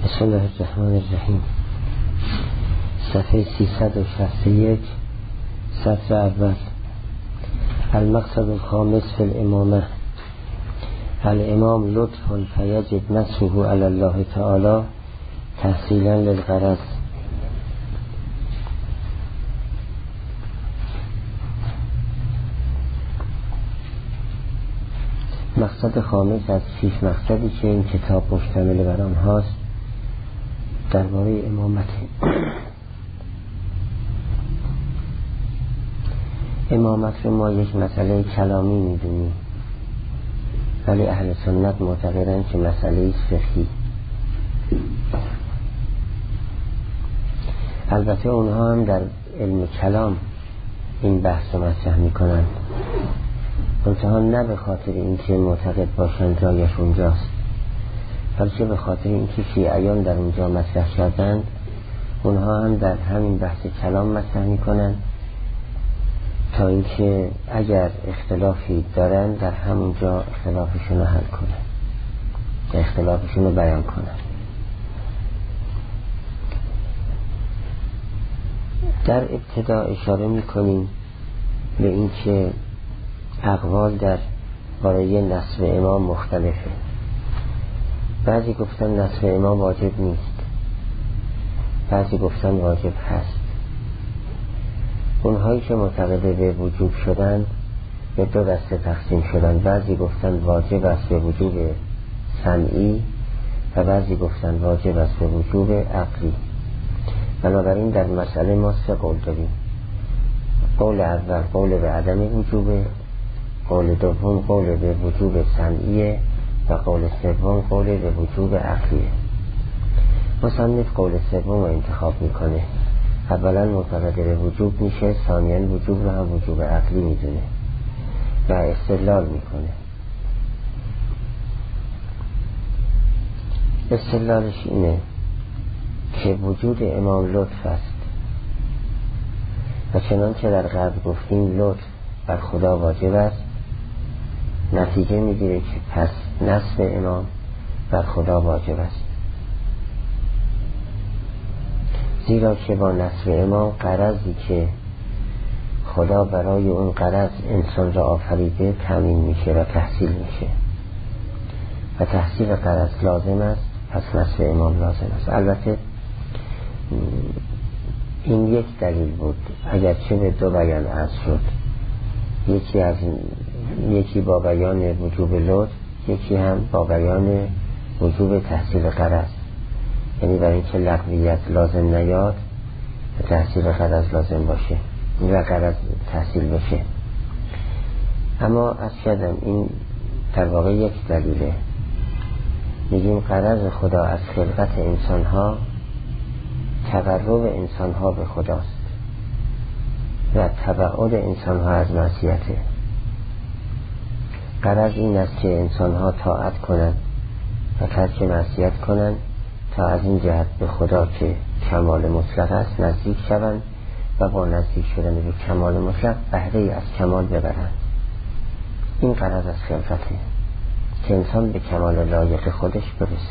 بسم الله الرحمن الرحیم. صفحه 361 سطر اول. المقصد الخامس في الامامه. الامام لطف فیجب نصره علی الله تعالی تحصیلا للغرض. مقصد خامس از 6 مقصدی که این کتاب مشتمل بر آنهاست درباره امامت. امامت رو ما یک مسئله کلامی میدونیم، ولی اهل سنت معتقدند که مسئله فقهی. البته اونها هم در علم کلام این بحث رو مطرح میکنند، منتها نه به خاطر اینکه معتقد باشند جایش اونجاست، بلکه به خاطر اینکه شیعیان در اونجا مطرح کردند، اونها هم در همین بحث کلام مطرح میکنند تا اینکه اگر اختلافی دارن در همونجا اختلافشون رو حل کنن، اختلافشون رو بیان کنن. در ابتدا اشاره میکنیم به اینکه اقوال در باره نصب امام مختلفه. بعضی گفتن نصب امام واجب نیست، بعضی گفتن واجب هست. اونهایی که معتقد به وجوب شدن به دو دسته تقسیم شدن. بعضی گفتن واجب است به وجوب سمعی و بعضی گفتن واجب است به وجوب عقلی. بنابراین در مسئله ما 3 قول داریم. قول اول قول به عدم وجوبه، قول دوم قول به وجوب سمعیه و قول سوم قول به وجوب عقلیه. مصنف قول سوم رو انتخاب میکنه. اولا معتقد به وجوب میشه، ثانیا وجوب رو هم وجوب عقلی میدونه و استدلال میکنه. استدلالش اینه که وجود امام لطف است و چنانچه در قبل گفتیم لطف بر خدا واجب است، نتیجه میگیره که پس نصب امام بر خدا واجب است، زیرا که با نصب امام غرضی که خدا برای اون غرض انسان را آفریده تامین میشه و تحصیل میشه و تحصیل غرض لازم است، پس نصب امام لازم است. البته این یک دلیل بود، اگرچه به 2 بیان عرض شد، یکی با بیان وجوب لطف، یکی هم با بیان وجوب تحصیل غرض، یعنی برای اینکه لغویت لازم نیاد تحصیل غرض لازم باشه و غرض تحصیل بشه. اما از کردم این در واقع یک دلیله. میگیم غرض خدا از خلقت انسانها تقرب انسانها به خداست و تبعد انسانها از معصیته. غرض این است که انسانها طاعت کنند و ترک معصیت کنند تا از این جهت به خدا که کمال مطلق است نزدیک شوند و با نزدیک شدن به کمال مطلق بهره از کمال ببرند. این غرض از خلقته که انسان به کمال لایق خودش برسه.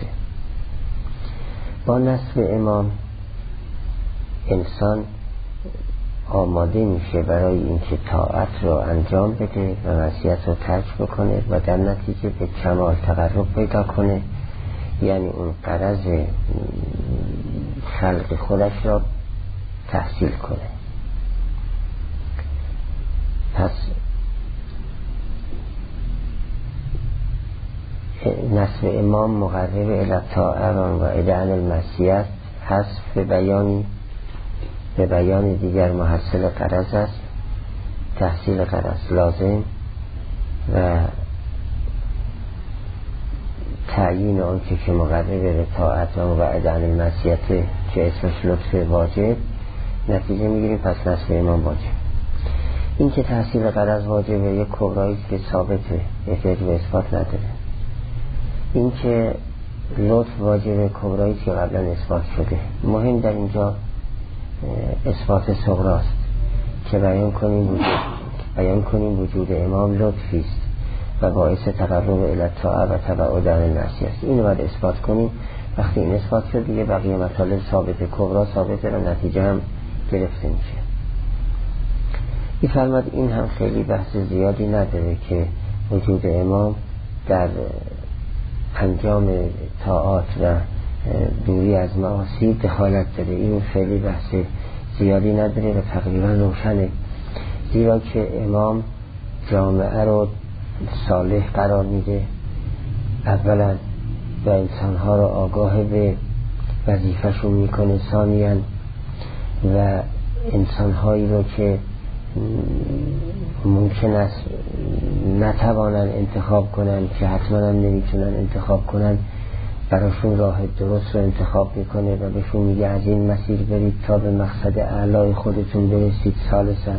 با نصب امام انسان آماده میشه برای اینکه طاعت رو انجام بده و معصیت رو ترک بکنه و در نتیجه به کمال تقرب پیدا کنه، یعنی اون غرض خلق خودش را تحصیل کنه. پس نصب امام مقرب الی الطاعه و الی المعصیه هست به بیان دیگر محصل غرض است، تحصیل غرض لازم و تعیین آن که مقرب به طاعت و وعد عن المعصیت که اسمش لطف واجب، نتیجه میگیریم پس نصب امام واجب. این که تحصیل غرض واجبه یک کبرایی که ثابته، احتیاج به اثبات نداره. این که لطف واجبه کبرایی که قبلا اثبات شده. مهم در اینجا اثبات صغراست که بیان کنیم وجود امام لطفی است و باعث تقرب الی الطاعه و تبعد عن المعصیه است. اینو باید اثبات کنیم وقتی این اثبات شد دیگه بقیه مطالب ثابته، کبرا ثابته و نتیجه هم گرفته میشه. می‌فرماد این هم خیلی بحث زیادی نداره که وجود امام در انجام طاعات و دوری از معاصی دخالت داره. این خیلی بحث زیادی نداره و تقریبا روشنه، زیرا که امام جامعه رو صالح قرار میده اولا و انسانها رو آگاه به وظیفه‌شون میکنه ثانیاً و انسانهایی رو که ممکن است نتوانن انتخاب کنن که حتما هم نمیتونن انتخاب کنن براشون راه درست رو انتخاب میکنه و بهشون میگه از این مسیر برید تا به مقصد اعلای خودتون برسید ثالثاً.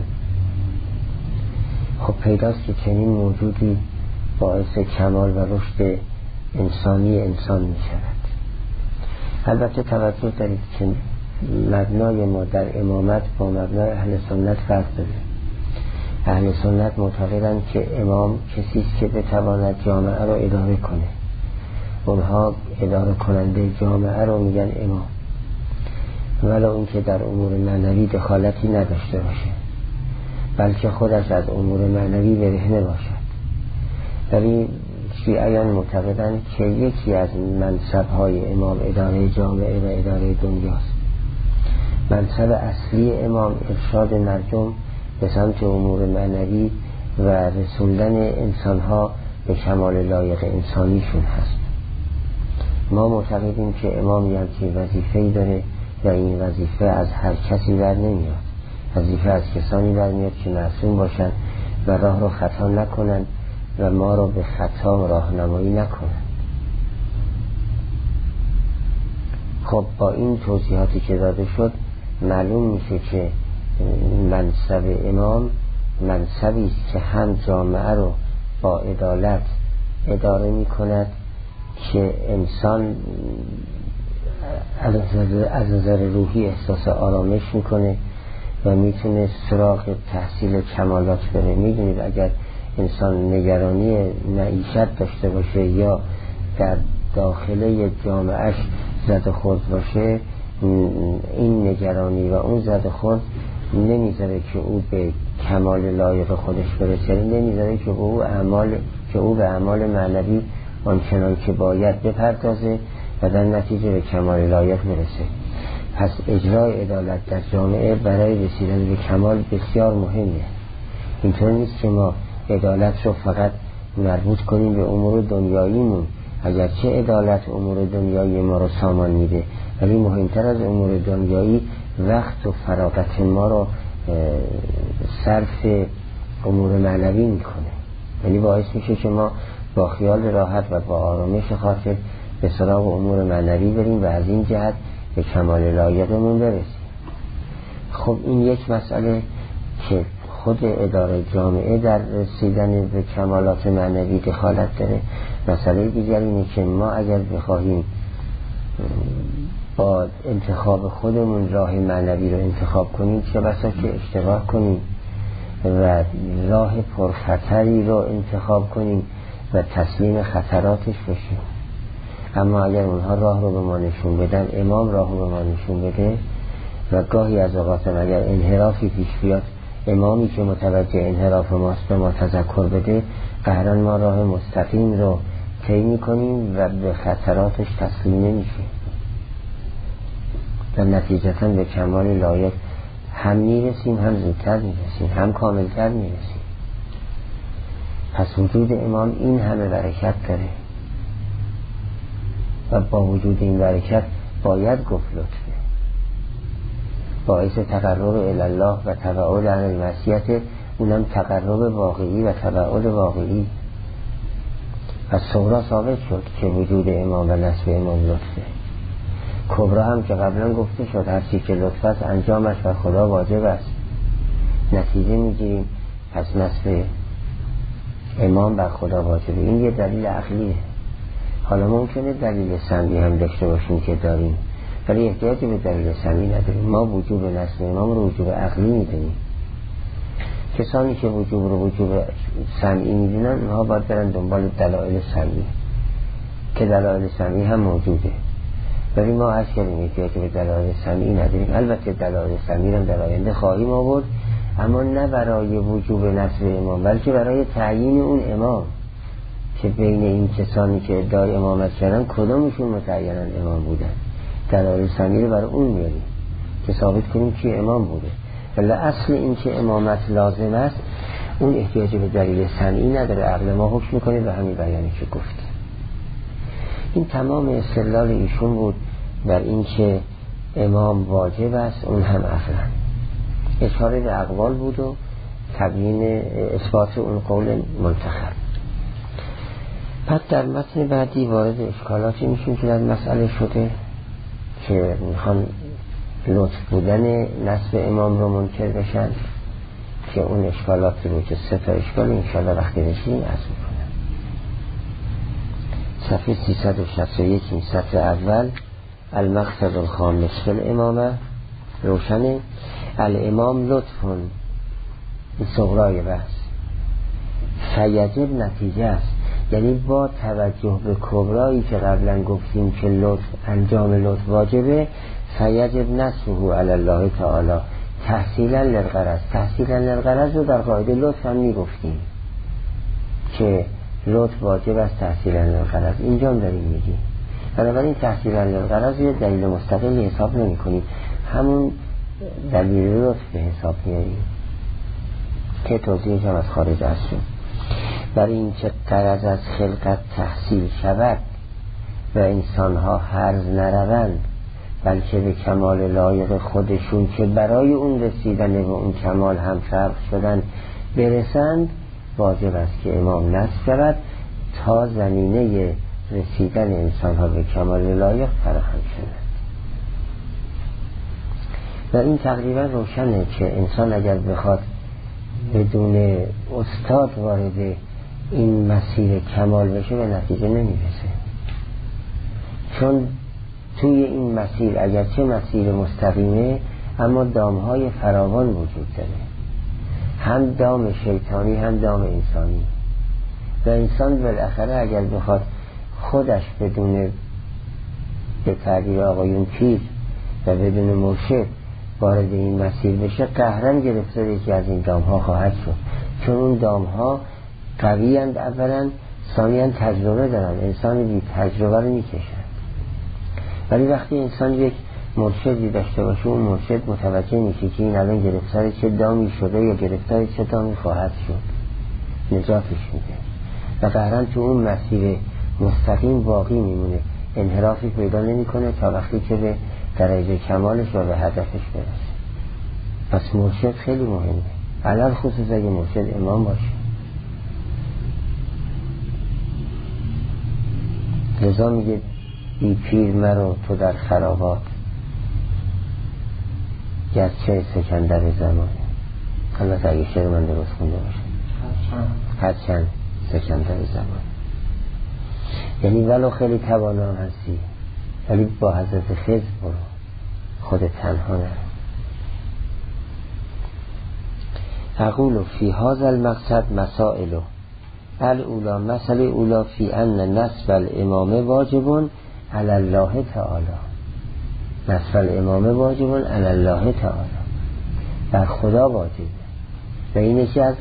خب پیداست که چنین موجودی باعث کمال و رشد انسانی انسان می شود. البته توجه دارید که مبنای ما در امامت با مبنای اهل سنت فرق داره. اهل سنت معتقدند که امام کسی است که بتواند جامعه را اداره کنه. اونها اداره کننده جامعه رو میگن امام، ولو اینکه در امور معنوی دخالتی نداشته باشه بلکه خودش از امور معنوی برهنه باشد. ولی شیعیان معتقدند که یکی از منصب‌های امام اداره جامعه و اداره دنیاست. منصب اصلی امام ارشاد مردم به سمت امور معنوی و رسوندن انسانها به کمال لایق انسانیشون هست. ما معتقدیم که امام یکی وظیفه‌ای داره و این وظیفه از هر کسی بر نمیاد. وظیفه از کسانی برمیاد که معصوم باشن و راه رو خطا نکنن و ما رو به خطا راهنمایی نکنن. خب با این توضیحاتی که داده شد معلوم میشه که منصب امام منصبی است که هم جامعه رو با عدالت اداره میکند که انسان از نظر روحی احساس آرامش میکنه و میتونه سراغ تحصیل کمالات بره. میدونید اگر انسان نگرانی معیشت داشته باشه یا در داخله جامعهش زد خورد باشه، این نگرانی و اون زد خورد نمیذاره که او به کمال لایق خودش برسه، نمیذاره که او به اعمال معنوی آنچنان که باید بپردازه و در نتیجه به کمال لایق برسه. پس اجرای عدالت در جامعه برای رسیدن به کمال بسیار مهمه. اینطور نیست که ما عدالت رو فقط مربوط کنیم به امور دنیاییمون، اگرچه عدالت امور دنیایی ما رو سامان میده، ولی مهمتر از امور دنیایی وقت و فراغت ما رو صرف امور معنوی میکنه. یعنی باعث میشه که ما با خیال راحت و با آرامش خاطر به سراغ امور معنوی بریم و از این جهت به کمال لایقمون برسیم. خب این یک مسئله که خود اداره جامعه در رسیدن به کمالات معنوی دخالت داره. مسئله دیگر اینه که ما اگر بخواهیم با انتخاب خودمون راه معنوی رو انتخاب کنیم چه بسا که اشتباه کنیم و راه پرخطری رو انتخاب کنیم و تسلیم خطراتش بشیم. اما اگر اونها راه رو به ما نشون بدن، امام راه رو به ما نشون بده و گاهی از اوقات اگر انحرافی پیش بیاد، امامی که متوجه انحراف ماست به ما تذکر بده، قهرن ما راه مستقیم رو طی می‌کنیم و به خطراتش تسلیم نمیشیم و نتیجتاً به کمال لایق هم میرسیم، هم زودتر میرسیم، هم کاملتر میرسیم. پس وجود امام این همه برکت داره و با وجود این برکت باید گفت لطفه، باعث تقرب الله و تبعد عن المعصیت، اونم تقرب واقعی و تبعد واقعی. از صغرا ثابت شد که وجود امام و نسب امام لطفه. کبرا هم که قبلا گفته شد هر چی که لطف است انجامش بر خدا واجب است. نتیجه میگیریم پس نسب امام بر خدا واجبه. این یه دلیل عقلیه. حالا ممکنه دلیل سمعی هم داشته باشیم که داریم، ولی احتیاجی به دلیل سمعی نداریم. ما وجوب نسب امام رو وجوب عقلی میدونیم. کسانی که وجوب رو وجوب سمعی میدونن اونها باید برن دنبال دلایل سمعی که دلایل سمعی هم موجوده. ولی ما عرض کردیم احتیاج به دلایل سمعی نداریم. البته دلایل سمعی هم در آینده خواهیم آورد، اما نه برای وجوب نصب امام، بلکه برای تعیین اون امام، که بین این کسانی که ادعای امامت کردن کدامشون متعیناً امام بودن. دلایل سمعی رو برای اون میاریم که ثابت کنیم که امام بوده. ولی اصل این که امامت لازم است اون احتیاج به دلیل سمعی نداره، عقل ما حکم میکنه به همین بیانی که گفتیم. این تمام استدلال ایشون بود بر این که امام واجب است، اون هم عقلا. اشاره به اقوال بود و تبیین اثبات اون قول منتخب. پس در متن بعدی وارد اشکالاتی میشیم که در مسئله شده که میخوان لطف بودن نصب امام رو منکر بشن، که اون اشکالات رو که 3 تا اشکال انشاءالله وقتی رسیم عرض میکنم. صفحه 361 این سطر اول، المقصد الخامس فی الامامه، روشنه. الامام لطفون، این صغرای بحث، فیجب نتیجه است، یعنی با توجه به کبرایی که قبلا گفتیم که لطف انجام لطف واجبه، فیجب نصبه علی الله تعالی تحصیلا للغرض. تحصیلا للغرض رو در قاعده لطف هم میگفتیم که لطف واجب است تحصیلا للغرض، اینجا هم داریم میگیم. بنابراین تحصیلا للغرض یه دلیل مستقل حساب نمی کنیم، همون دلیل لطف به حساب میاریم که توضیحش هم از خارج است. برای این که غرض از خلقت تحصیل شود و انسانها هرز نروند، بلکه به کمال لایق خودشون که برای اون رسیدن به اون کمال هم خلق شدن برسند، واجب است که امام نصب شود تا زمینه رسیدن انسانها به کمال لایق فراهم شود. و این تقریبا روشنه که انسان اگر بخواد بدون استاد وارد این مسیر کمال بشه به نتیجه نمیرسه، چون توی این مسیر اگرچه مسیر مستقیمه اما دامهای فراوان وجود داره، هم دام شیطانی هم دام انسانی. و انسان بالاخره اگر بخواد خودش بدون به تعبیر آقایون پیر و بدون مرشد وارد این مسیر بشه، قهرن گرفتار یکی از این دامها خواهد شد، چون اون دامها قوی اند اولا، ثانیاً تجربه دارن، انسان بی تجربه رو میکشن. ولی وقتی انسان یک مرشدی داشته باشه، اون مرشد متوجه میشه که این الان گرفتار چه دامی شده یا گرفتار چه دامی خواهد شد، نجاتش میده و قهرن تو اون مسیر مستقیم باقی میمونه، انحرافی پیدا نمیکنه تا وقتی که به درجه کمالش و به هدفش برسه. پس مرشد خیلی مهمه، علل خصوص اگه مرشد امام باشه. لذا میگه ای پیر مرو تو در خرابات، گرچه سکندر زمان. البته اگه شعر من درست خونده باشه، هرچند سکندر زمان، یعنی ولو خیلی توانا هستی ولی با حضرت خضر برو، خود تنها نه. اقول فی هذا المقصد مسائل الاولا، مسئله اولا فی ان نصب الامام واجب علی الله تعالی، نصب الامام واجب علی الله تعالی، بر خدا واجبه. و این یکی از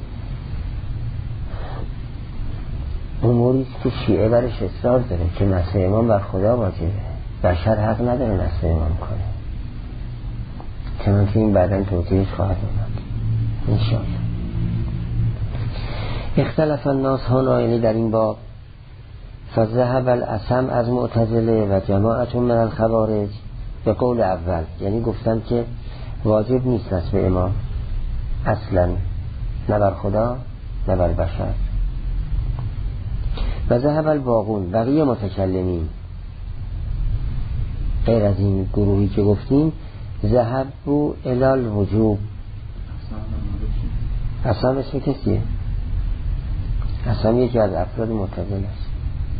اموری که شیعه برش اصرار داره که نصب امام بر خدا واجبه، بشر حق نداره نصب امام کنه، چنانکه این بعداً توضیحش خواهد اومد انشاءالله. اختلاف الناس هنا، یعنی در این باب، فذهب الاسم از معتزله و جماعت من الخوارج به قول اول، یعنی گفتن که واجب نیست نصب امام اصلا، نه بر خدا نه بر بشر. و ذهب الباقون، بقیه متکلمین غیر از این گروهی که گفتیم، ذهب بو الال وجوب. اسم اسم کسیه؟ اسم یکی از افراد معتزله است.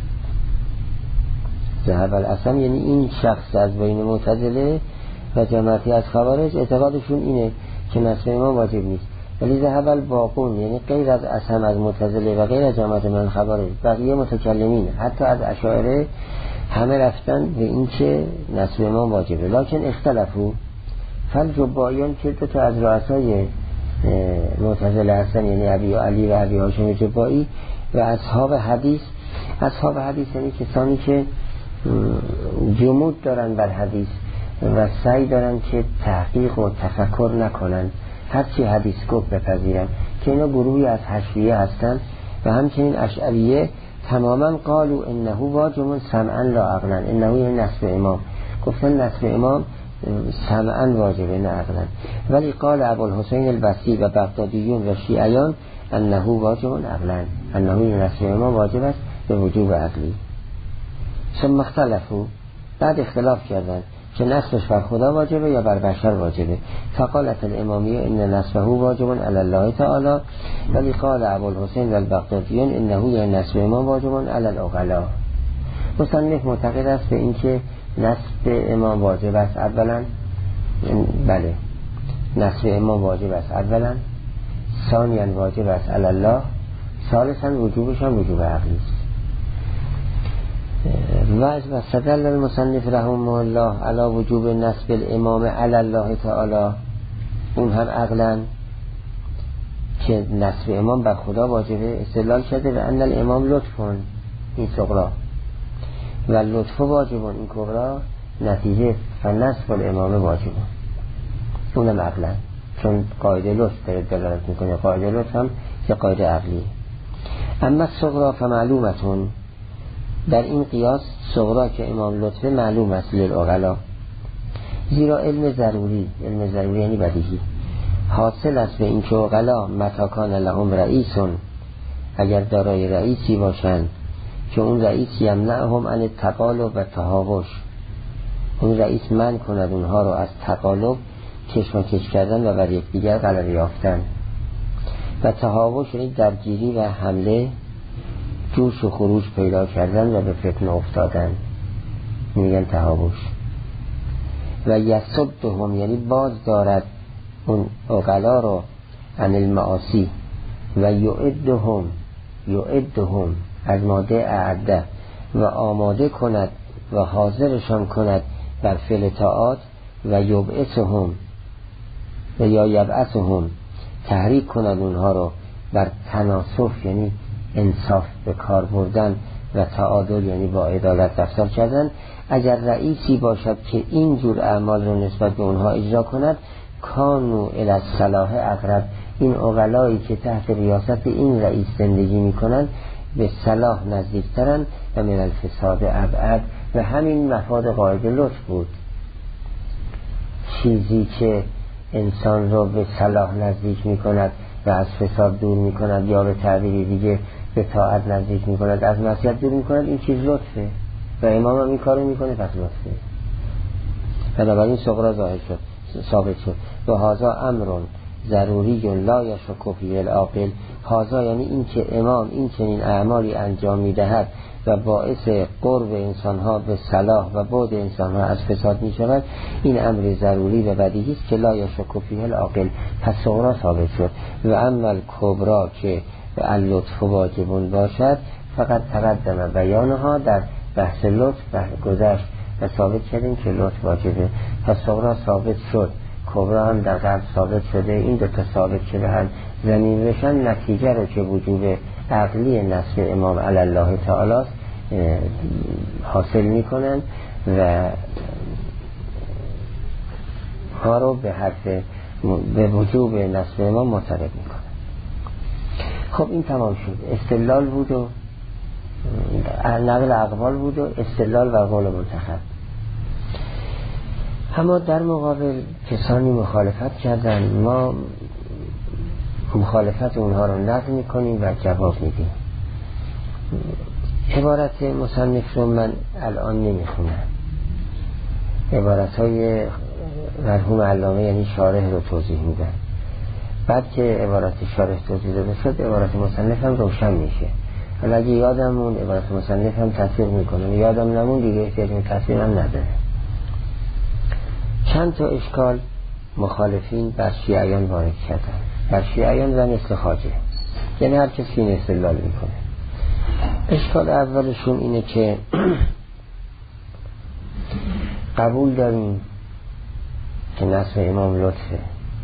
ذهب الاسم یعنی این شخص از بین معتزله و جماعتی از خوارج اعتقادشون اینه که نصب امام واجب نیست. ولی ذهب الباقون، یعنی غیر از اسم از معتزله و غیر از جماعت من خوارج، بقیه متکلمین حتی از اشاعره همه رفتن به این که نسب امام واجبه. لکن اختلفو فالجبائیان که دو تا از رؤسای معتزله هستن، یعنی ابی علی و ابی هاشم جبائی و اصحاب حدیث. اصحاب حدیث یعنی کسانی که جمود دارن بر حدیث و سعی دارن که تحقیق و تفکر نکنن، هرچی حدیث گفت بپذیرن، که اینا گروهی از حشویه هستن. و همچنین اشعریه تماما قالوا انه واجب سمعا لا عقلا، انه یعنی نسب امام، گفتن نسب امام سمعا واجبه نه عقلا. ولی قال ابوالحسین البصری و بغدادیون و شیعیان انه واجب عقلا، انه یعنی نسب امام واجب است به وجوب عقلی. ثم اختلفوا، بعد اختلاف کردن که نسبش بر خدا واجبه یا بر بشر واجبه. فقالت الامامیه ان نسبه واجب علی الله تعالی، ولی قال ابوالحسین و البغدادیون انه یعنی نسب امام واجب علی العقلاء. مصنف معتقد است به اینکه نسب امام واجب است اولا، بله نسب امام واجب است اولا، ثانیا واجب است علی الله، ثالثا وجوبش هم وجوب عقلی است. و استدل المصنف رحمه الله علی وجوب نسب الامام علی الله تعالی، اون هم عقلا که نسب امام بر خدا واجبه، استدلال شده به ان الامام لطفون این صغرا و لطف واجبون این کبرا، نتیجه فنسب الامام واجبه، اونم عقلا، چون قاعده لطف داره دلالت میکنه. قاعده لطف هم که قاعده عقلی. اما صغرا فمعلومتون، در این قیاس صغرا که امام لطفه معلوم است للعقلا، زیرا علم ضروری یعنی بدیهی حاصل است به این که عقلا متی کان لهم رئیسون، اگر دارای رئیسی باشند که اون رئیس یمنعهم عن التقالب و تهاوش، اون رئیس منع کند اونها رو از تقالب، کشمکش کردن و بر یکدیگر غلبه یافتن، و تهاوش یعنی درگیری و حمله، جوش و خروج پیدا کردن و به فتنه افتادن، میگن تهاوش. و یصدهم یعنی باز دارد اون عقلا رو عن المعاصی، و یعدهم از ماده اعده، و آماده کند و حاضرشان کند بر فعل طاعات، و یبعثهم و یا یبعثهم تحریک کند اونها رو بر تناصف یعنی انصاف به کار بردن، و تعادل یعنی با عدالت رفتار کردن. اگر رئیسی باشد که این جور اعمال رو نسبت به اونها اجرا کند، کانو الی الصلاح اقرب، این عقلایی که تحت ریاست این رئیس زندگی میکنن به صلاح نزدیکترن و من الفساد ابعد. و همین مفاد قاعده لطف بود، چیزی که انسان رو به صلاح نزدیک میکند و از فساد دور میکند، یا به تعبیری دیگه به طاعت نزدیک میکند، از معصیت دور میکند، این چیز لطفه و امام هم این کارو میکنه، پس لطفه. بنابراین صغرا ظاهر شد، ثابت شد. و هذا امرون ضروری لا یشک فیه العاقل، هذا یعنی این که امام این چنین اعمالی انجام میدهد و باعث قرب انسانها به صلاح و بعد انسانها از فساد میشود، این امر ضروری و بدیهی است که لا یشک فیه العاقل، پس صغرا ثابت شد. و اما کبرا که اللطف واجبون باشد، فقط تقدم بیانها در بحث لطف گذشت و ثابت کردیم که لطف واجبه، پس صغرا ثابت شد، کبرا هم در قبل ثابت شده. این دوتا ثابت شده هم زمین بشن، نتیجه رو که وجوب عقلی نسب امام علی الله تعالی حاصل میکنن و ها رو به وجوب نسب امام معترف میکنن. خب این تمام شد، استدلال بود و نقل اقوال بود و استدلال و قول منتخب. اما در مقابل کسانی مخالفت کردن، ما مخالفت اونها رو نقل میکنیم و جواب میدیم. عبارت مصنف رو من الان نمیخونم، عبارت های مرحوم علامه یعنی شارح رو توضیح میدن. بعد که عبارت شارح توضیح داده شد، عبارت مصنف هم روشن میشه. حالا اگه یادم مون عبارت مصنف هم تطبیق میکنم، یادم نمون دیگه احتیاج به تطبیق هم نداره. چند تا اشکال مخالفین بر شیعیان وارد کردن، بر شیعیان و مثل خواجه، یعنی هر کسی این استدلال میکنه. اشکال اولشون اینه که قبول داریم که نصر امام لطفه،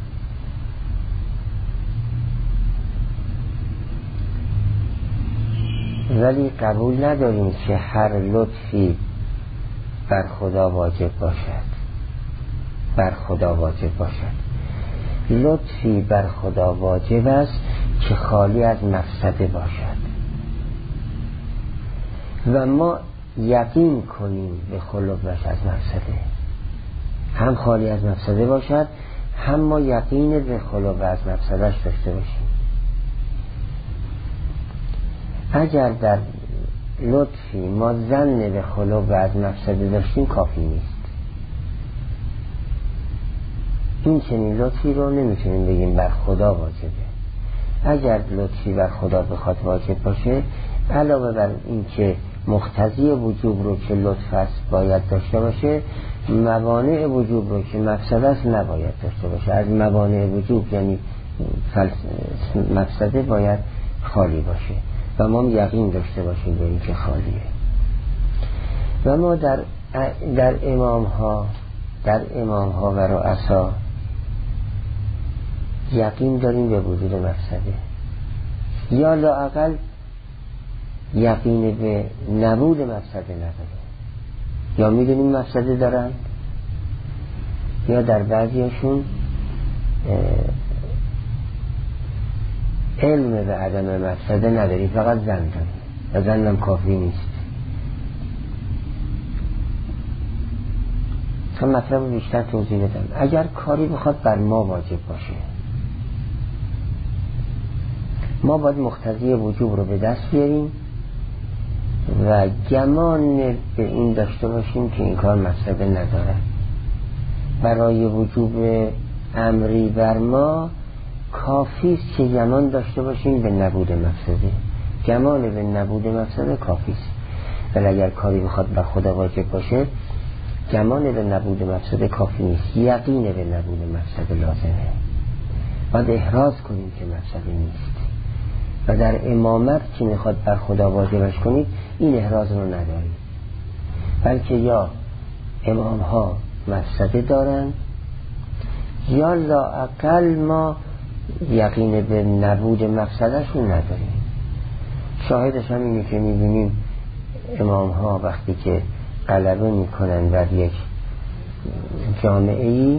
ولی قبول نداریم که هر لطفی بر خدا واجب باشد. بر خدا واجب باشد. لطفی بر خدا واجب است که خالی از مفسده باشد و ما یقین کنیم به خلوش از مفسده، هم خالی از مفسده باشد، هم ما یقین به خلوش از مفسدهش داشته باشیم. اگر در لطفی ما ظن به خلوش از مفسده داشتیم کافی نیست. این چنین لطفی رو نمیتونیم بگیم بر خدا واجبه. اگر لطفی بر خدا بخواد واجب باشه، علاوه بر این که مقتضی وجوب رو که لطف است باید داشته باشه، موانع وجوب رو که مفسده است نباید داشته باشه. از موانع وجوب یعنی مفسده باید خالی باشه و ما یقین داشته باشیم به این که خالیه. و ما در امام ها و رؤسا یقین داریم به وجود مفسده، یا لااقل یقین به نبود مفسده نداریم. یا میدونیم مفسده دارن، یا در بعضیشون علم به عدم مفسده نداریم، فقط ظن داریم و ظنم کافی نیست. تا مطلب بیشتر توضیح بدم. اگر کاری بخواد بر ما واجب باشه، ما باید مقتضی وجوب رو به دست بیاریم و گمان به این داشته باشیم که این کار مفسده نداره. برای وجوب امری بر ما کافی است که گمان داشته باشیم به نبود مفسده. گمان به نبود مفسده کافی است. ولی اگر کاری بخواد بر خدا واجب باشه، گمان به نبود مفسده کافی نیست، یقین به نبود مفسده لازمه. باید احراز کنیم که مفسده نیست. و در امامت که میخواد بر خدا واجبش کنید، این احراز رو ندارید، بلکه یا امام ها مفسده دارن، یا لااقل ما یقین به نبود مفسدهشون نداریم. شاهدش هم اینه که میبینیم امام ها وقتی که غلبه میکنن بر یک جامعه ای،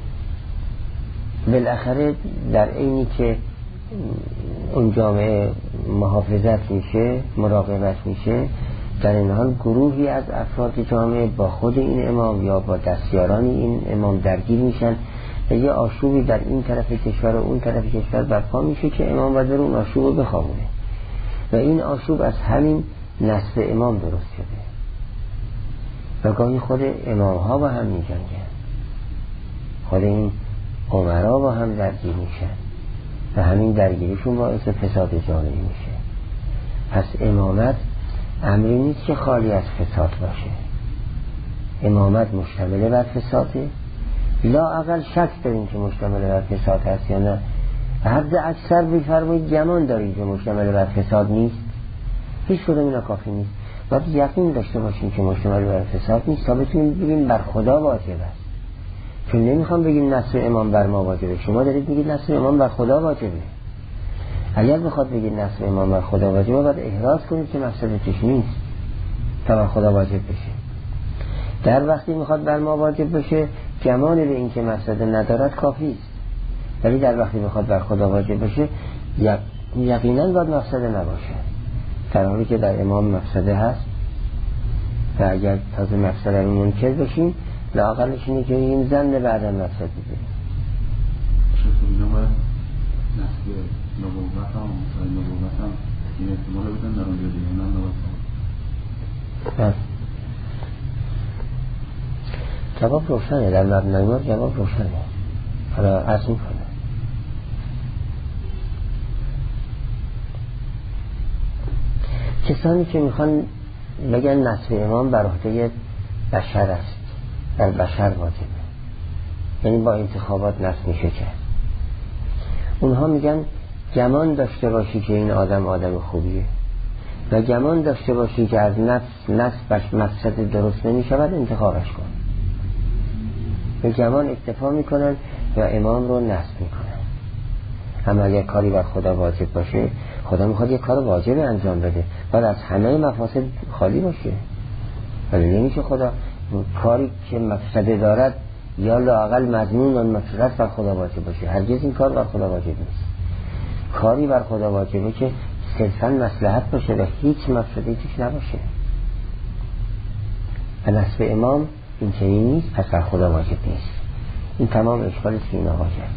بالاخره در عینی که اون جامعه محافظت میشه، مراقبت میشه، در این حال گروهی از افراد جامعه با خود این امام یا با دستیاران این امام درگیر میشن و یه آشوبی در این طرف کشور و اون طرف کشور برپا میشه که امام باید اون آشوب رو بخوابونه و این آشوب از همین نسل امام درست شده و گاهی خود امام ها با هم میجنگن، خود این عمرا با هم درگیر میشن و همین درگیریشون باعث فساد جامعه میشه. پس امامت امری نیست که خالی از فساد باشه. امامت مشتمل بر فساده، لااقل شک داریم که مشتمل بر فساد هست یا نه. حد اکثر بفرمایید گمان داریم که مشتمل بر فساد نیست. هیچ کدوم اینا کافی نیست. باید یقین داشته باشیم که مشتمل بر فساد نیست تا بتونیم بگیم بر خدا واجب است. چون نمیخوام بگیم نصر امام بر ما واجبه، شما دارید میگید نصر امام بر خدا واجبه. اگر بخواد بگید نصر امام بر خدا واجبه، باید احراز کنید که مفسده توش نیست تا بر خدا واجب بشه. در وقتی میخواد بر ما واجب بشه، گمان به این که مفسده ندارد کافی است. ولی در وقتی میخواد بر خدا واجب بشه، یقینا باید مفسده نباشه، در حالی که در امام مفسده هست. و اگر تازه مفسده رو منکر بشیم، لااقلش اینه که این زن بعدم مفسده بید. چطور اینا باید نسل نبوت هم این احتمال بودن در اونجا دیگه نه نبوت هم. جواب روشنه، در مبنای ما جواب روشنه. حالا عرض میکنه کسانی که میخوان بگن نصر امام بر عهده بشر است، در بشر واجبه، یعنی با انتخابات نصر میشه کرد، اونها میگن گمان داشته باشی که این آدم خوبیه و گمان داشته باشی که از نفس مفسد درست نمیشود، انتخابش کن. به گمان اکتفا میکنن و امام رو نصب میکنن. اما اگر کاری بر خدا واجب باشه، خدا میخواد یک کار واجب انجام بده بعد از همه مفاسد خالی باشه. ولی نمیشه خدا کاری که مفسده دارد یا لااقل مضمون و مفسدت بر خدا واجب باشه. هرگز این کار بر خدا واجب نیست. کاری بر خدا واجبه که صرفاً مصلحت باشه و هیچ مفسدی توش نباشه. و نصب امام این چنین نیست، پس بر خدا واجب نیست. این تمام اشکالی که این آقا کرده.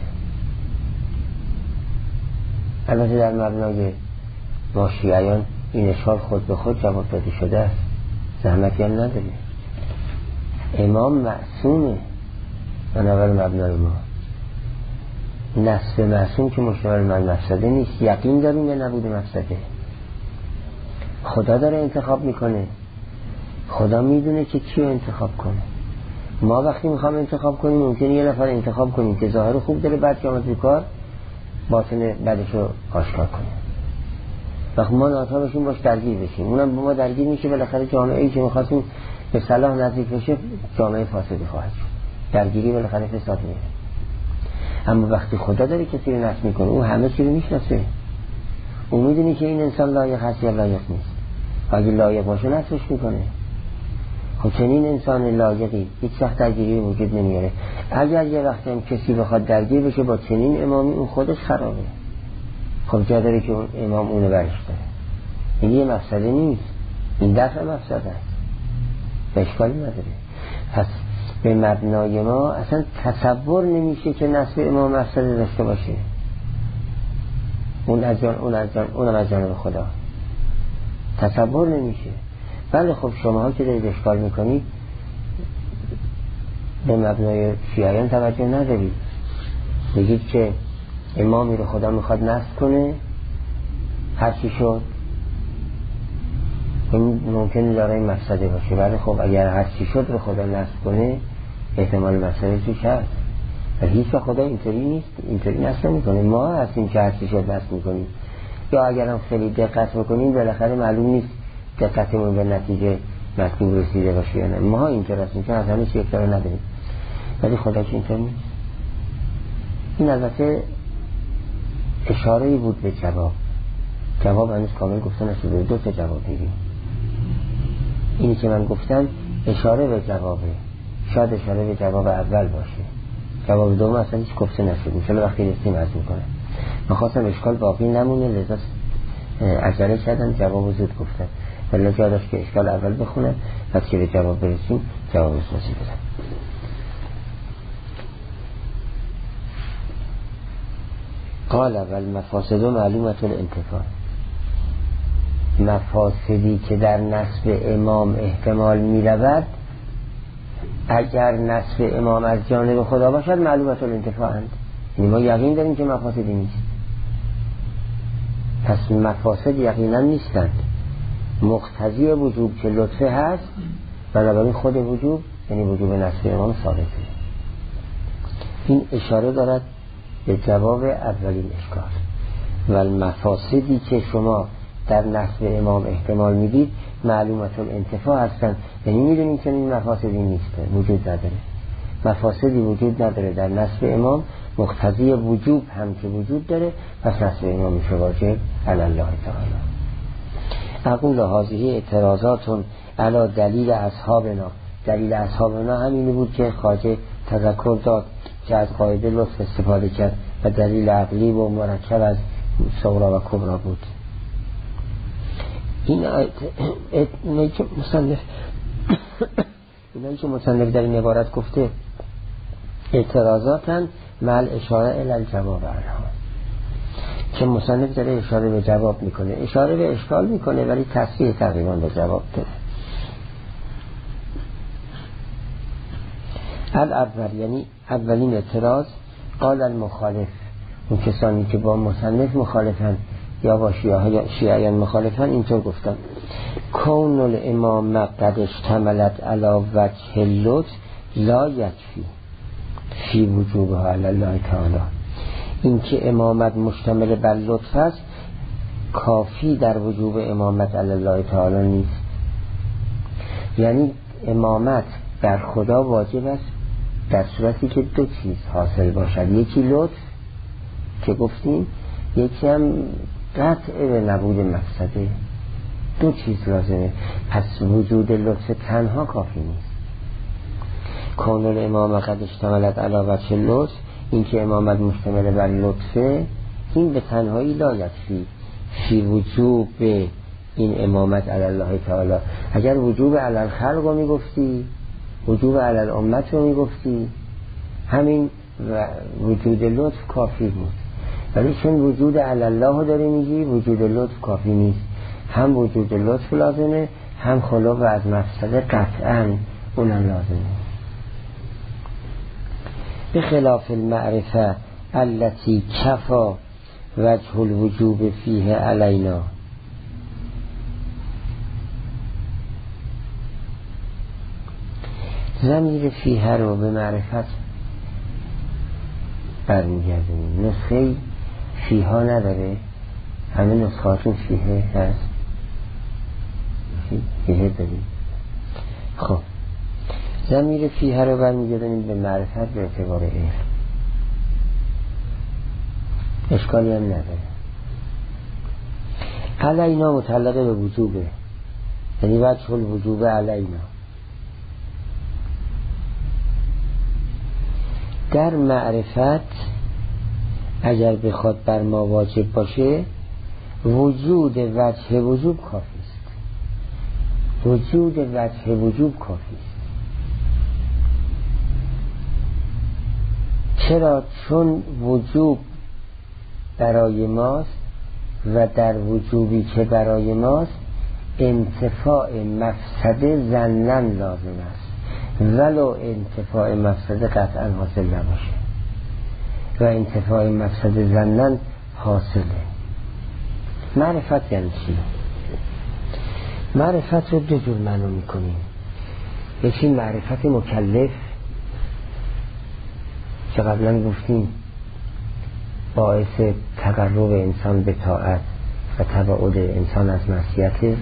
البته در مبنای ما شیعیان این اشکال خود به خود جواب داده شده است، زحمتی هم نداره. امام معصومه بنابر مبنای ما. نصب معصوم که مشتمل بر مفسده نیست. یقین داریم یا نبوده مفسده. خدا داره انتخاب میکنه، خدا میدونه که کیو انتخاب کنه. ما وقتی میخوام انتخاب کنیم ممکنه یه نفر انتخاب کنیم که ظاهر خوب داره، بعد که آمد تو کار باطن بعدشو آشکار کنه. وقتی ما ناچارشون باش درگیر بشیم، اونم با ما درگیر میشه، بالاخره جامعه‌ای که می‌خواستیم به صلاح نزدیک بشه جامعه فاسدی خواهد شد. درگیری بالاخره فساد میاره. اما وقتی خدا داره کسی رو نصب میکنه، اون همه چی رو میشناسه. اون میدونه که این انسان لایق هست یا لایق نیست. اگه لایق باشه نصبش میکنه. خب چنین انسان لایقی هیچ وقت درگیری وجود نمیاره. اگر یه وقتی هم کسی بخواد درگیر بشه با چنین امامی، اون خودش خرابه. خب جا داره که اون امام اونو برش داره. این یه مفسده نیست، این دفع مفسده است، به اشکالی نداره. پس به مبنای ما اصلا تصور نمیشه که نصب امام مفسده داشته باشه. اونم از جانب خدا تصور نمیشه. بله خب شماها که دارید اشکال میکنید به مبنای شیعیان توجه ندارید، بگید که امامی رو خدا میخواد نصب کنه هرچی شد، این ممکنه داره این مفسده باشه. ولی خب اگر هرچی شد رو خدا نصب کنه احتمال مفسده توش هست. ولی هیچ خدا اینطوری نیست، اینطوری نصب نمیکنه. ما هستیم که هرچی شد نصب میکنیم، یا اگرم خیلی دقت بکنیم بالاخره معلوم نیست دقتمون به نتیجه مطلوب رسیده باشه یا نه. ما اینطور هستیم چون از همه چی اکتار نداریم، ولی خدا که اینطور نیست. این البته اشاره‌ای بود به جواب هنوز کامل گفتن نشده. دو تا جواب دیدیم. اینی که من گفتم اشاره به جوابه، شاید اشاره به جواب اول باشه، جواب دوم اصلا هیچ گفته نشد. انشالله وقتی رسیم عرض میکنم. من خواستم اشکال باقی نمونه، لذا عجله کردم جواب زود گفتم، ولی جا داشت که اشکال اول بخونم بعد که به جواب برسیم جواب توضیح بدم. قال اول مفاسد و معلومت الانتفاع. مفاسدی که در نصب امام احتمال می رود اگر نصب امام از جانب خدا باشد معلومت الانتفاع هست. یعنی ما یقین داریم که مفاسدی نیست. پس مفاسد یقینا نیستند. مقتضی وجوب که لطفه هست، بنابراین خود وجوب یعنی وجوب نصب امام ثابته. این اشاره دارد به جواب اولین اشکال. و المفاسدی که شما در نصب امام احتمال میدید معلومت الانتفاع هستند، یعنی میدونیم که این مفاسدی نیست، وجود نداره. مفاسدی وجود نداره در نصب امام، مقتضی وجوب هم که وجود داره، پس نصب امام میشه واجب علی الله تعالی. اقول هذه اعتراضاتون علی دلیل اصحابنا. دلیل اصحابنا همینی بود که خواجه تذکر داد که از قاعده لطف استفاده کرد و دلیل عقلی و مرکب از صغرا و کبرا بود. اینایی که مصنف در این عبارت گفته اعتراضاتن مع اشاره الی الجواب عنها، که مصنف داره اشاره به جواب میکنه، اشاره به اشکال میکنه ولی تصریح تقریبا به جواب داره. الاول یعنی اولین اعتراض، قال المخالف، اون کسانی که با مصنف مخالفن یا با شیعیان مخالفن اینطور گفتن: کون الامام قد اشتملت علی وجه اللطف لا یکفی فی وجوبها علی الله تعالی. این که امامت مشتمل بر لطف است کافی در وجوب امامت علی الله تعالی نیست. یعنی امامت بر خدا واجب است در صورتی که دو چیز حاصل باشد، یکی لطف که گفتیم، یکی هم قطع به نبود مفسده. دو چیز لازمه. پس وجود لطف تنها کافی نیست. کون الامام قد اشتملت علی وجه لطف، این که امامت مشتمل بر لطفه، این به تنهایی لا یکفی فی وجوب به این امامت علی الله تعالی. اگر وجوب علی الخلق رو میگفتی، وجوب علی الامت رو میگفتی، همین وجود لطف کافی بود. ولی چون وجود علی الله رو داری میگی، وجود لطف کافی نیست. هم وجود لطف لازمه، هم خلو و از مفسده قطعا اونم لازمه. به خلاف المعرفه التي کفا وجه الوجوب فیه علینا. ضمیر فیه رو به معرفت برمیگردیم. نسخه فیها نداره، همه نسخاتون فیه هست، فیه داریم. خب ضمیر فیه رو برمیگردیم به معرفت به اعتبار علم، اشکالی هم نداره. علینا متعلق به وجوبه، یعنی وجه الوجوب علینا. در معرفت اگر بخواد بر ما واجب باشه، وجود وجه وجوب کافی است. وجود وجه وجوب کافی است. چرا؟ چون وجوب برای ماست و در وجوبی که برای ماست انتفاع مفسده ظنن لازم است، ولو انتفاع مفسده قطعا حاصل نباشه. و انتفاع مفسده ظنن حاصله. معرفت یعنی چی؟ معرفت رو دو جور معنی میکنیم. یکی معرفت مکلف که قبلا گفتیم باعث تقرب انسان به طاعت و تبعد انسان از معصیت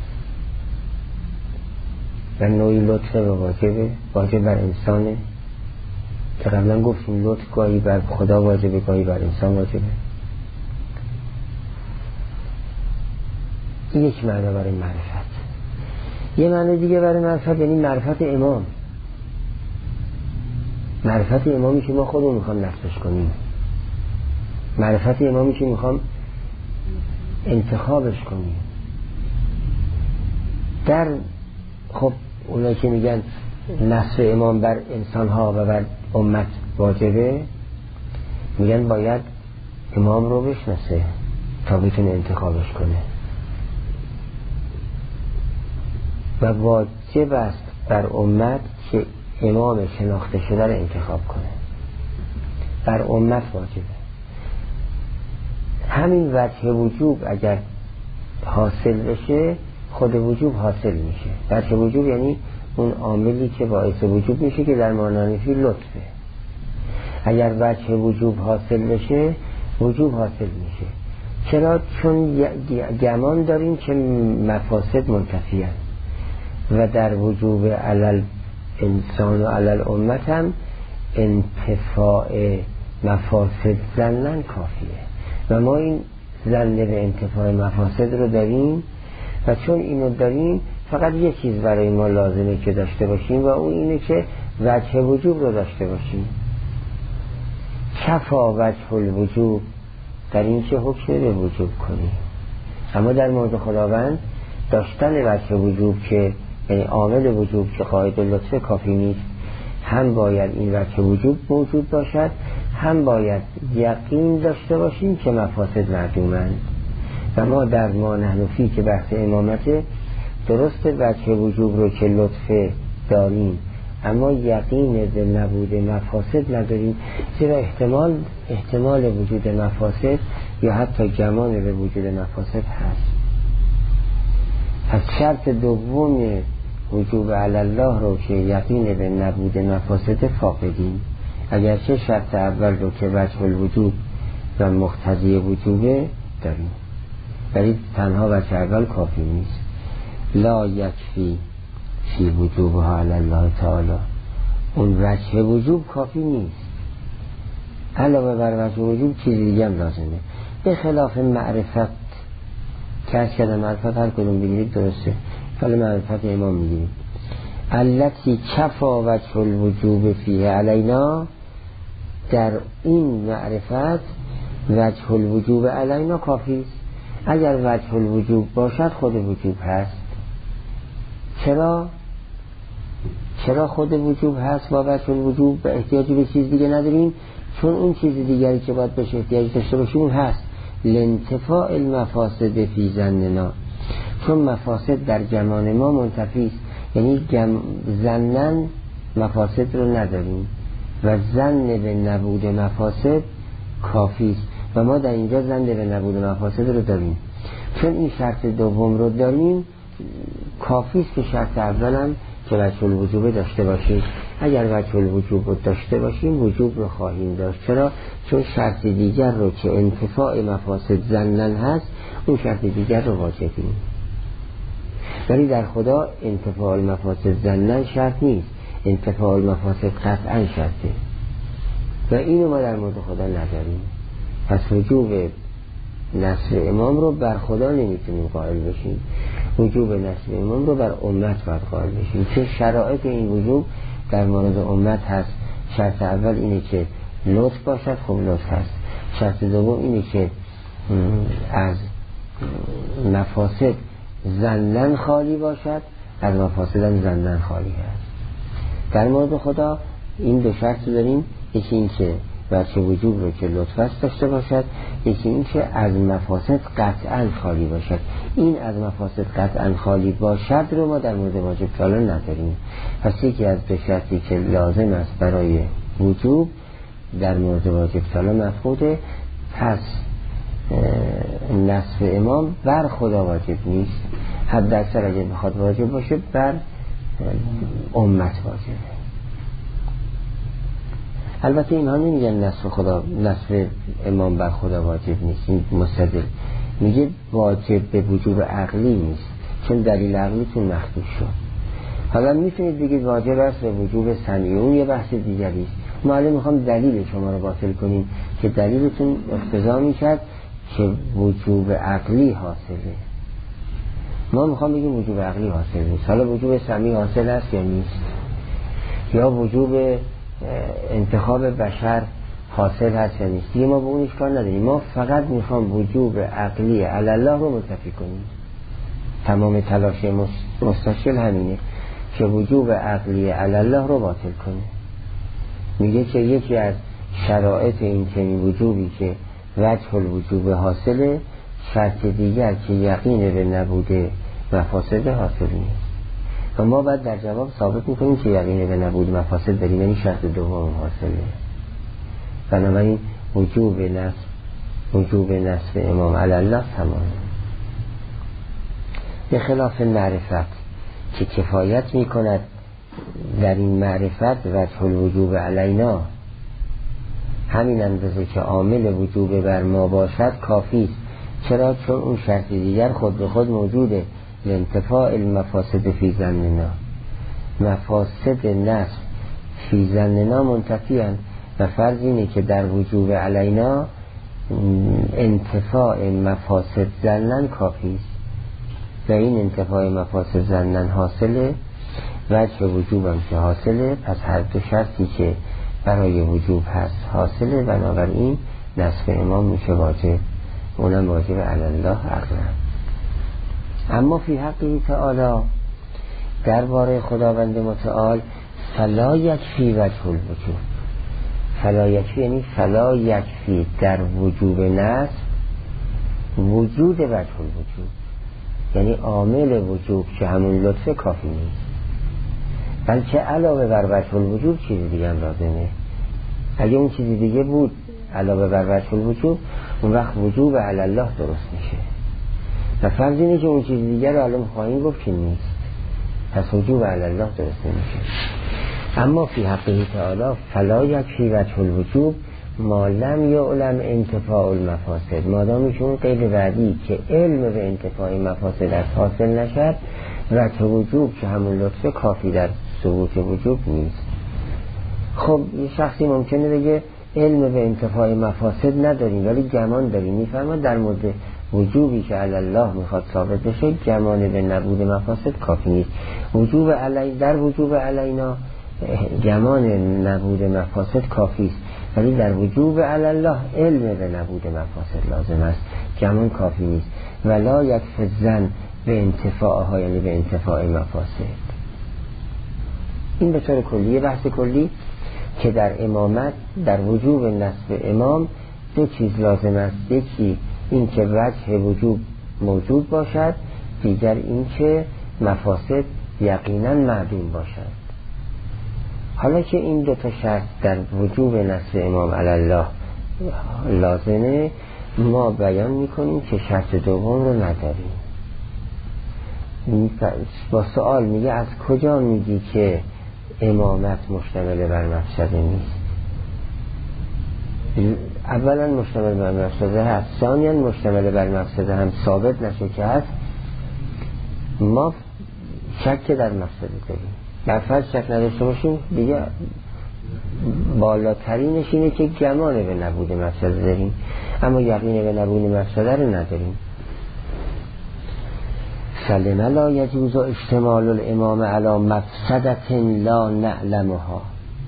و نوعی لطف و واجب بر انسانه که قبلا گفتیم لطف گاهی بر خدا واجبه، گاهی بر انسان واجبه. این یک معنی برای معرفت. یه معنی دیگه برای معرفت یعنی معرفت امام. معرفت امامی که ما خودمون میخوام نفسش کنیم، معرفت امامی که میخوام انتخابش کنیم. در خب اونایی که میگن نصر امام بر انسانها و بر امت واجبه، میگن باید امام رو بشناسه تا بتونه انتخابش کنه و واجب است بر امت که امام شناخته شده رو انتخاب کنه. بر امت واجبه. همین وجه وجوب اگر حاصل بشه خود وجوب حاصل میشه. وجه وجوب یعنی اون عاملی که باعث وجوب میشه که در معنی لطفه. اگر وجه وجوب حاصل بشه وجوب حاصل میشه. چرا؟ چون گمان داریم که مفاسد منتفی هست و در وجوب علل انسان و علل امت هم انتفاع مفاسد ظنن کافیه و ما این ظن به انتفاع مفاسد رو داریم و چون اینو داریم فقط یک چیز برای ما لازمه که داشته باشیم و اون اینه که وجه وجوب رو داشته باشیم. کفا وجه الوجوب، در این که حکم به وجوب کنیم. اما در مورد خداوند داشتن وجه وجوب که یعنی عامل وجوب که قاعده لطفه کافی نیست. هم باید این وجه وجوب موجود باشد، هم باید یقین داشته باشیم که مفاسد معدومند. و ما در ما نحنفی که بحث امامته درست وجه وجوب رو که لطفه داریم اما یقین به نبود مفاسد نداریم، زیرا احتمال وجود مفاسد یا حتی گمان به وجود مفاسد هست. از شرط دوم وجوب علی الله رو که یقین به نبود مفاسد فاقدیم، اگرچه شرط اول رو که وجه الوجوب و مقتضی وجوبه داریم، ولی تنها وجه اول کافی نیست. لا یکفی فی وجوبها علی الله تعالی اون وجه وجوب کافی نیست، علاوه بر وجه وجوب چیزی دیگه هم لازمه. به خلاف معرفت که از کلمه معرفت هر کدوم بگیرید درسته، حالا معرفت امام میگیرید التی کفا وجه الوجوب فیه علینا، در این معرفت وجه الوجوب علینا کافی است. اگر وجه الوجوب باشد خود وجوب هست. چرا خود وجوب هست با وجه الوجوب به احتیاجی به چیز دیگه نداریم؟ چون اون چیز دیگری که باید بهش احتیاج داشته باشیم اون هست لانتفاع المفاسد فی ظننا، چون مفاسد در گمان ما منتفی است، یعنی ظنن مفاسد رو نداریم و ظن به نبود مفاسد کافی است و ما در اینجا ظن به نبود مفاسد رو داریم. چون این شرط دوم رو داریم کافی است که شرط اولم که وجه الوجوب داشته باشیم. اگر وجه الوجوب رو داشته باشیم وجوب رو خواهیم داشت. چرا؟ چون شرط دیگر رو که انتفاع مفاسد ظنن هست اون شرط دیگر رو واجبیم، ولی در خدا انتفاع المفاسد ظنن شرط نیست، انتفاع المفاسد قطعا شرطه و اینو ما در مورد خدا نداریم. پس وجوب نصر امام رو بر خدا نمیتونیم قائل بشیم، وجوب نصر امام رو بر امت باید قائل بشیم. چه شرایط این وجوب در مورد امت هست؟ شرط اول اینه که لطف باشد، خب لطف هست. شرط دوم اینه که از مفاسد ظنن خالی باشد، از مفاسد هم ظنن خالی هست. در مورد خدا این دو شرط داریم، یکی این که وجه وجوب رو که لطف است داشته باشد، یکی این که از مفاسد قطعا خالی باشد. این از مفاسد قطعا خالی باشد رو ما در مورد واجب فعلا نداریم. پس یکی از دو شرطی که لازم است برای وجوب در مورد واجب فعلا مفقوده. پس نصف امام بر خدا واجب نیست، حد اکثر اگر بخواد واجب باشه بر امت واجبه. البته اینها نمیگن نصف امام بر خدا واجب نیست، این مستدل میگه واجب به وجوب عقلی نیست چون دلیل عقلیتون مخدوش شد. حالا میتونید بگید واجب است به وجوب سمعی، اون یه بحث دیگری است. ما الان میخوام دلیل شما رو باطل کنیم که دلیلتون اقتضا میکرد که وجوب عقلی حاصله. ما میخوام بگیم وجوب عقلی حاصل نیست. حالا وجوب سمعی حاصل است یا نیست، یا وجوب انتخاب بشر حاصل هست یا نیست، دیگه ما به اونش کار نداریم. ما فقط میخوام وجوب عقلی علی الله رو منتفی کنیم. تمام تلاش مستشکل همینه که وجوب عقلی علی الله رو باطل کنه. میگه که یکی از شرایط این چنین وجوبی که وجه الوجوب حاصله، شرط دیگر که یقین به نبوده مفاسد حاصل نیست و ما بعد در جواب ثابت میکنیم که یقین به نبود مفاسد داریم، یعنی شرط دوم حاصله. بنابراین وجوب نصب امام علی الله تمام. به خلاف معرفت که کفایت میکند در این معرفت وجه الوجوب علینا، همین اندازه که عامل وجوب بر ما باشد کافی است. چرا؟ چون اون شرط دیگر خود به خود موجوده، لانتفاع المفاسد فی ظننا، مفاسد نصب فی ظننا منتفیان و فرض اینه که در وجوب علینا انتفاع مفاسد ظنن کافی است و این انتفاع مفاسد ظنن حاصله، وجه وجوب هم که حاصله، پس هر دو شرطی که برای وجوب هست حاصله، بنابراین نصب امام میشه واجب، اونم واجب علی الله عقلا. اما فی حقه تعالی، درباره خداوند متعال، فلا یکفی وجه الوجوب. فلا یکفی یعنی فلا یکفی در وجوب نصب وجود وجه الوجوب، یعنی عامل وجوب که همون لطفه کافی نیست، بلکه علاوه بر وجه الوجوب چیز دیگه هم لازمه. اگه اون چیزی دیگه بود علاوه بر وجه الوجوب، اون وقت وجوب علی الله درست میشه و فرض اینه که اون چیز دیگه رو الان خواهیم گفت که نیست، پس وجوب علی الله درست نمیشه. اما فی حقه تعالی فلا یکفی وجه الوجوب ما لم یعلم انتفاع المفاسد، مادامشون قید بعدی که علم به انتفاع مفاسد از حاصل نشد، وجه وجوب که همون لطفه کافی در ثبوت وجوب نیست. خب یه شخصی ممکنه بگه علم به انتفاع مفاسد نداریم ولی گمان داریم. میفرماد در مورد وجوبی که علی الله میخواد ثابت بشه گمان به نبود مفاسد کافی نیست. در وجوب علینا گمان نبود مفاسد کافی است، ولی در وجوب علی الله علم به نبود مفاسد لازم است، گمان کافی نیست. ولا یکفی الظن به انتفاعها، یعنی به انتفاع مفاسد. این به طور کلی بحث کلی که در امامت در وجوب نصب امام دو چیز لازم است. یکی این که وجه وجوب موجود باشد، دیگر این که مفاسد یقینا معدوم باشد. حالا که این دو تا شرط در وجوب نصب امام علی الله لازمه، ما بیان میکنیم که شرط دوم رو نداریم. با سوال میگه از کجا میگی که امامت مشتمل بر مفسده نیست؟ اولا مشتمل بر مفسده هست، ثانیا مشتمل بر مفسده هم ثابت نشه که هست. ما شک در مفسده داریم، در فرض شک نداشته باشیم دیگه بالاترینش اینه که گمان به نبود مفسده داریم، اما یقین به نبود مفسده رو نداریم. سلم لا یجوز اشتمال الامام علی مفسدت لا نعلمها.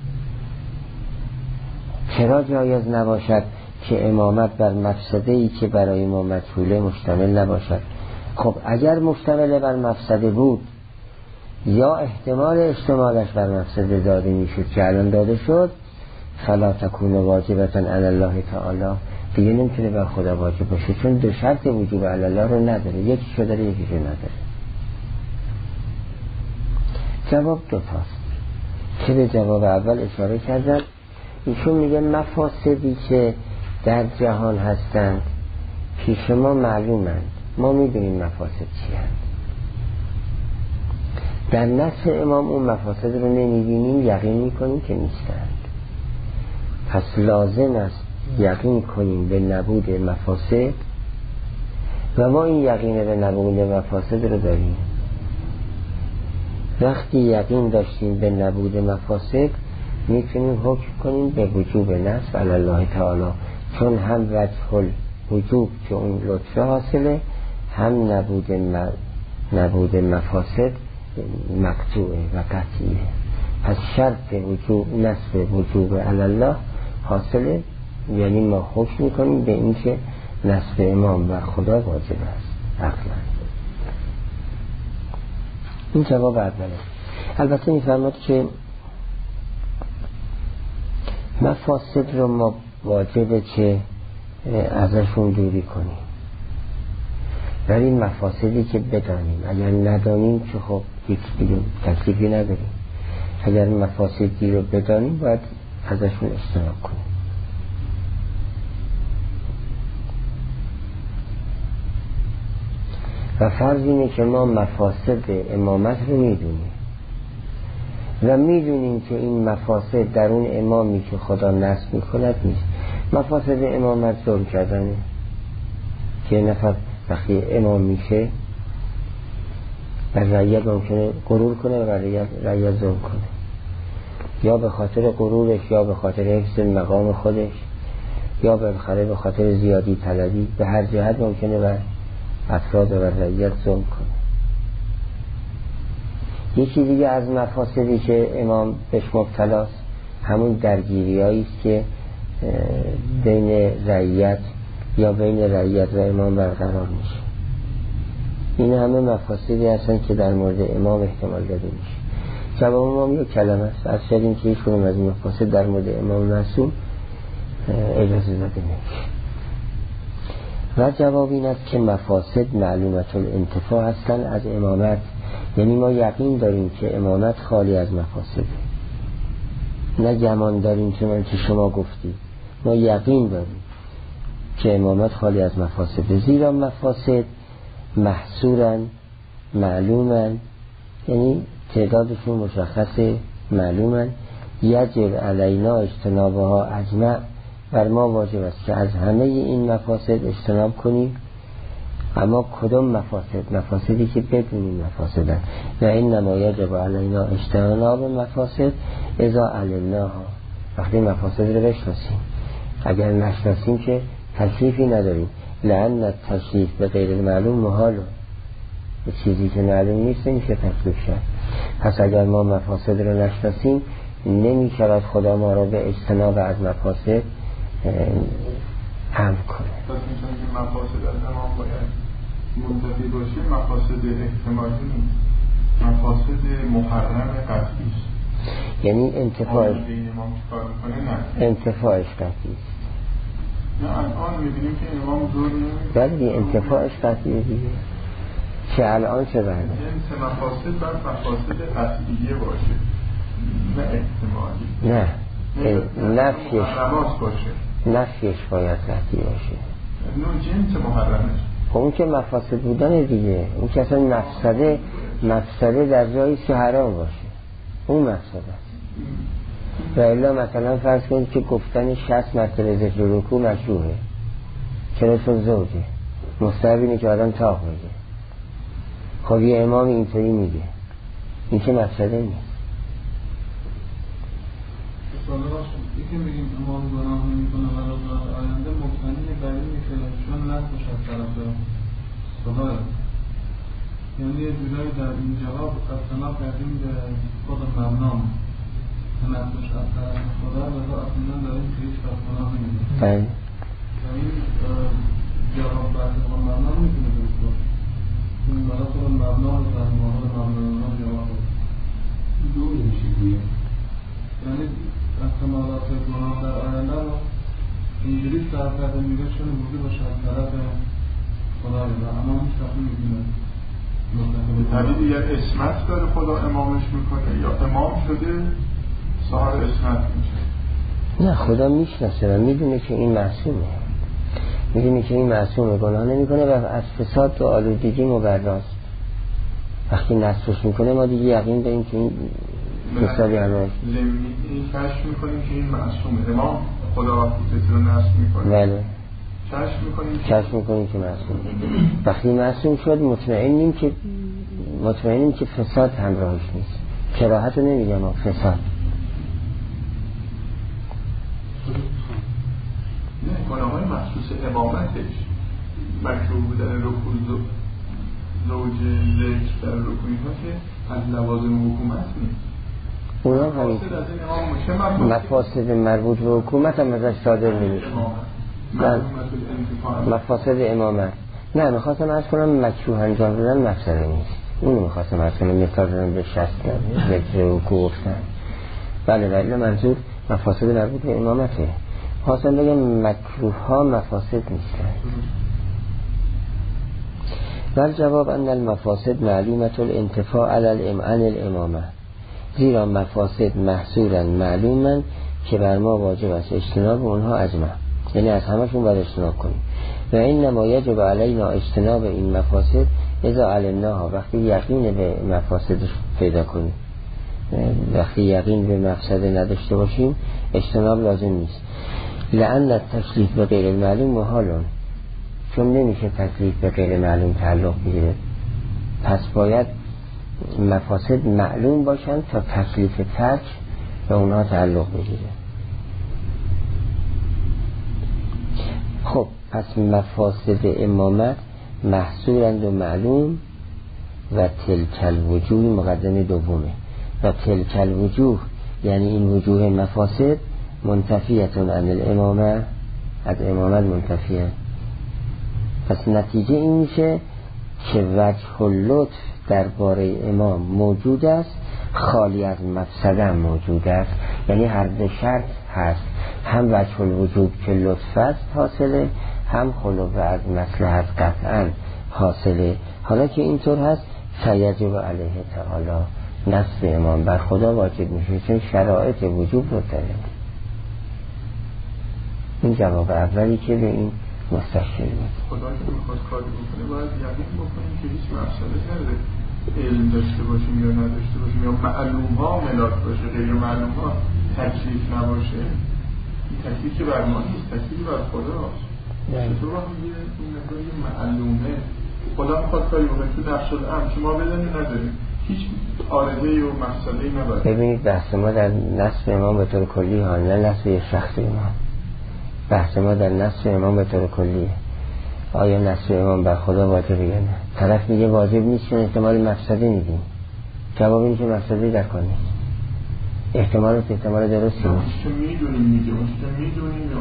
چرا جایز نباشد که امامت بر مفسده‌ای که برای ما مجهوله مشتمل نباشد؟ خب اگر مشتمل بر مفسده بود یا احتمال اشتمالش بر مفسده داده میشد که الان داده شد، فلا تکون واجبتا علی الله تعالی، دیگه نمیتونه بر خدا واجب باشه، چون دو شرط وجوب علی الله رو نداره، یکیشو داره یکیشو نداره. جواب دوتاست که به جواب اول اشاره کردم. ایشون میگه مفاسدی که در جهان هستند پیش ما معلومند، ما میدونیم مفاسد چی هست. در نص امام اون مفاسد رو نمیبینیم، یقین میکنیم که نیستند. پس لازم است یقین کنیم به نبود مفاسد و ما این یقین به نبود مفاسد رو داریم. وقتی یقین داشتیم به نبود مفاسد میتونیم حکم کنیم به وجوب نصب علی الله تعالی، چون هم وجه الوجوب که اون لطفه حاصله، هم نبود مفاسد مقطوعه و قطعیه. پس شرط وجوب نصب وجوب علی الله حاصله، یعنی ما حکم میکنیم به این که نصب امام بر خدا واجب است عقلا. این جواب اوله. البته میفرماد که مفاسد رو ما واجبه که ازشون دوری کنیم، ولی این مفاسدی که بدانیم، اگر ندانیم که خب هیچ دیگه تکلیفی نداریم. اگر مفاسدی رو بدانیم باید ازشون اجتناب کنیم. و فرض اینه که ما مفاسد امامت رو میدونیم و میدونیم که این مفاسد در اون امامی که خدا نصب میکند نیست. مفاسد امامت ظلم کردنه که نفر وقتی امام میشه و رعیت ممکنه غرور کنه و رعیت ظلم کنه، یا به خاطر غرورش یا به خاطر حفظ مقام خودش یا به خاطر زیادی طلبی، به هر جهت ممکنه و افراد و رعیت ظلم کنه. یکی دیگه از مفاسدی که امام بهش مبتلاست همون درگیریایی است که بین رعیت یا بین رعیت و امام برقرار میشه. این همه مفاسدی هستن که در مورد امام احتمال داده میشه. جواب امام یک کلمه است، از شدیم که هیچ کنیم از این مفاسد در مورد امام معصوم اجازه داده نمیشه. و جواب این است که مفاسد معلومت الانتفاع هستن از امامت، یعنی ما یقین داریم که امامت خالی از مفاسده، نه گمان داریم چون که شما گفتید، ما یقین داریم که امامت خالی از مفاسده، زیرا مفاسد محصورن معلومن، یعنی تعدادشون مشخصه معلومن. یجب علینا اجتنابها اجمع، بر ما واجب است که از همه این مفاسد اجتناب کنیم. اما کدام مفاسد؟ مفاسدی که بدونیم مفاسدن. و این نما یجب علینا اجتناب مفاسد اذا علمناها، وقتی مفاسد رو بشناسیم. اگر نشناسیم که تکلیفی نداریم. لأن تکلیف به غیر معلوم محاله، به چیزی که معلوم نیست نمیشه تکلیف شد. پس اگر ما مفاسد رو نشناسیم نمی شود خدا ما را به اجتناب از مفاسد امر کنه. پس میتونیم که مفاسد از امام باید منتفی باشه، مفاسد احتمالی نیست، مفاسد محرم قطعی است. یعنی انتفاعش قطعی است. نه الان میبینیم که امام زور نمیده. بله انتفاعش قطعیه دیگه. چه الان چه بعد؟ جنس مفاسد باید مفاسد قطعیه باشه، نه احتمالی. نه نفیش باید قطعی باشه. نه جنس محرمش. خب اون که مفاسد بودن دیگه، اون که اصلا مفسده در جایی که حرام باشه، اون مفسده است. و الا مثلا فرض کنید که گفتن 60 مرتبه ذکر رکوع مشروعه، چرا؟ چون زوجه مستحب اینه که آدم طاق میگه. خب یه امام اینطوری میگه، این که مفسده نیست. یکی میگیم امام گناه نمیکنه و روز آینده مطمئنی بر اینه که چون نفسش از طرف خدا، یعنی یه جورایی در این جواب اصلا کردیم به خود مبنام نفسش از طرف خدا و دا اصلا داریم که هیچ وقت گناه نمیکنه. و این جواب بحث خود مبنام میتونه درست باشه. این برای خود مبنام رو در مورد مبنام جواب دو نمیشه گوید، یعنی احتمالات گناه در آینده رو اینجوری طرف کرده میگه چون وجود باشه از طرف خدا رو، اما هیچ وقت نمی‌بینه. یعنی یا اسمت داره خدا امامش میکنه یا امام شده صاحب اسمت میشه. نه خدا میشناسه و میدونه که این معصومه، میدونه که این معصومه، گناه نمیکنه و از فساد و آلودگی مبراست. وقتی نصفش میکنه ما دیگه یقین داریم که این فسادی همه این کشف میکنیم که این معصومه. امام خدا وقتی کسی رو نصف میکنه بله کشف میکنیم که معصومه. وقتی معصوم شد مطمئنیم که فساد همراهش نیست. کراهت رو نمیگم اما فساد. نه گناه های مخصوص امامتش مکروه بودن رکوع زوج ذکر در رکوعی ها که از لوازم حکومت نیست. اونا همین مفاسد مربوط به حکومت هم ازش صادر نمیشه. مفاسد امامت نه میخواستم از کنم مکروه انجام دادن مفسده نیست. اونو میخواستم از کنم مثال دادم به 60 ذکر حکومت گفتن. بله منظور مفاسد مربوط به امامته. خواستم بگم مکروه ها مفاسد نیستن. ولی جواب ان المفاسد معلومت الانتفاع علی الامامه، زیرا مفاسد محصورا معلومن که بر ما واجب است اجتناب اونها اجمع، یعنی از همشون باید اجتناب کنیم. و این نما یجب علینا اجتناب این مفاسد اذا علمناها، وقتی یقین به مفاسدش پیدا کنیم. وقتی یقین به مفسده نداشته باشیم اجتناب لازم نیست. لأن التکلیف به غیر معلوم محالون، چون نمیشه تکلیف به غیر معلوم تعلق بگیره. پس باید مفاسد معلوم باشن تا تکلیف ترک به اونها تعلق بگیره. خب پس مفاسد امامت محصورند و معلوم و تلک الوجوه مقدم دومه. و تلک الوجوه یعنی این وجوه مفاسد منتفیتون عن الامامه، از امامت منتفیه. پس نتیجه این میشه که وجه اللطف درباره امام موجود است، خالی از مفسده موجود است. یعنی هر دو شرط هست، هم وجه الوجوب که لطف است حاصله، هم خلوه از مصلحت قطعا حاصله. حالا که اینطور هست فیجب علیه تعالی، نصب امام بر خدا واجب میشه چون شرایط وجوب رو داره. این جواب اولی که به این مستشکل بود. خدا که میخواست کاری بکنه باید یقین بکنیم که هیچ مفسده نداره، علم داشته باشیم یا نداشته باشیم، یا معلوم ها ملاک باشه، غیر معلوم ها تکلیف نباشه. این تکلیف که بر ما نیست، تکلیف بر خداست. چطور وقتی این مقداری معلومه خدا میخواد کاری بکنه تو نقش الامر که ما بدونیم نداریم، هیچ عارضه‌ای و مفسده‌ای نداره. ببینید بحث ما در نصب امام به طور کلی ها، نه نصب شخص امام. بحث ما در نصب امام به طور کلیه. آیا نصب امام بر خدا واجبه یا نه؟ طرف میگه واجب نیست چون احتمال مفسده میدیم. جواب این که مفسده در کار نیست. احتمال درستی نیست. چون میدونیم میگه، چون میدونیم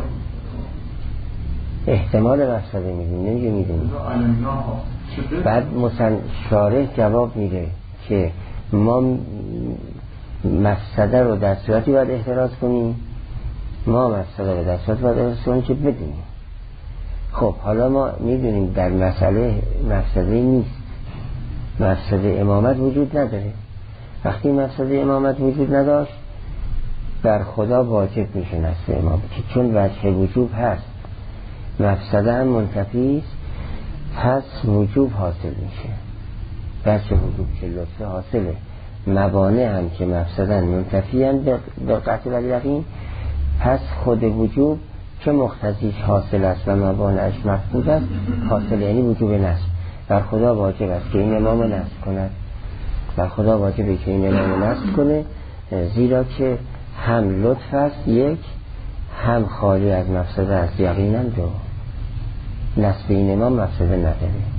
احتمال مفسده میدیم، نمیگه میدونیم. بعد شارح جواب میده که ما مفسده رو در صورتی باید احتراز کنیم، ما مفسده رو در صورتی باید احتراز کنیم که بدونیم. خب حالا ما میدونیم در مسئله مفسده نیست، مفسده امامت وجود نداره. وقتی مفسده امامت وجود نداشت بر خدا واجب میشه نصب امام، که چون وجه وجوب هست، مفسده هم منتفی است، پس وجوب حاصل میشه. وجه وجوب که لطفه حاصله، موانع هم که مفسدن منتفی هم به قطع و یقین، پس خود وجوب که مقتضیش حاصل است و موانعش مفقود است حاصل، یعنی وجوب نصب. بر خدا واجب است که این امام نصب کند، بر خدا واجبه که این امام نصب کنه، زیرا که هم لطف است یک، هم خالی از مفسده است یقینا دو. نصب این امام مفسده نداره.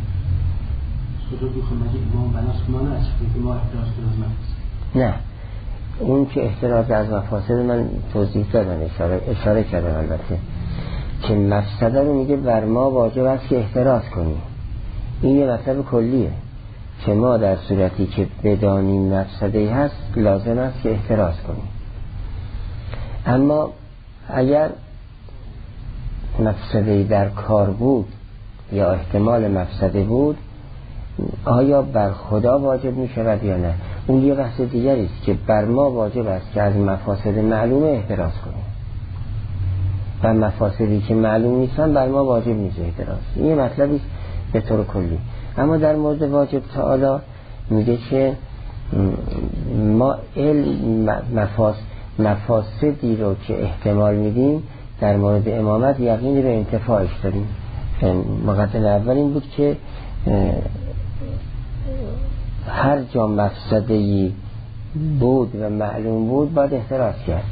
نه، اون که احتراز از مفاسد من توضیح دادم، اشاره کردم البته که مفسده رو میگه بر ما واجب است که احتراز کنیم. این یه مطلب کلیه که ما در صورتی که بدانیم مفسده هست لازم است که احتراز کنیم. اما اگر مفسده در کار بود یا احتمال مفسده بود، آیا بر خدا واجب می شود یا نه؟ اون یه بحث دیگری است که بر ما واجب است که از مفاسد معلومه احتراز کنیم و مفاسدی که معلوم نیستن بر ما واجب نیست احتراز. این یه مطلبی است به طور کلی. اما در مورد واجب تعالی میگه که ما مفاسدی رو که احتمال میدیم در مورد امامت یقینی رو انتفاعش داریم. مقدمه اول این بود که هر جا مفسده‌ای بود و معلوم بود باید احتراز کرد.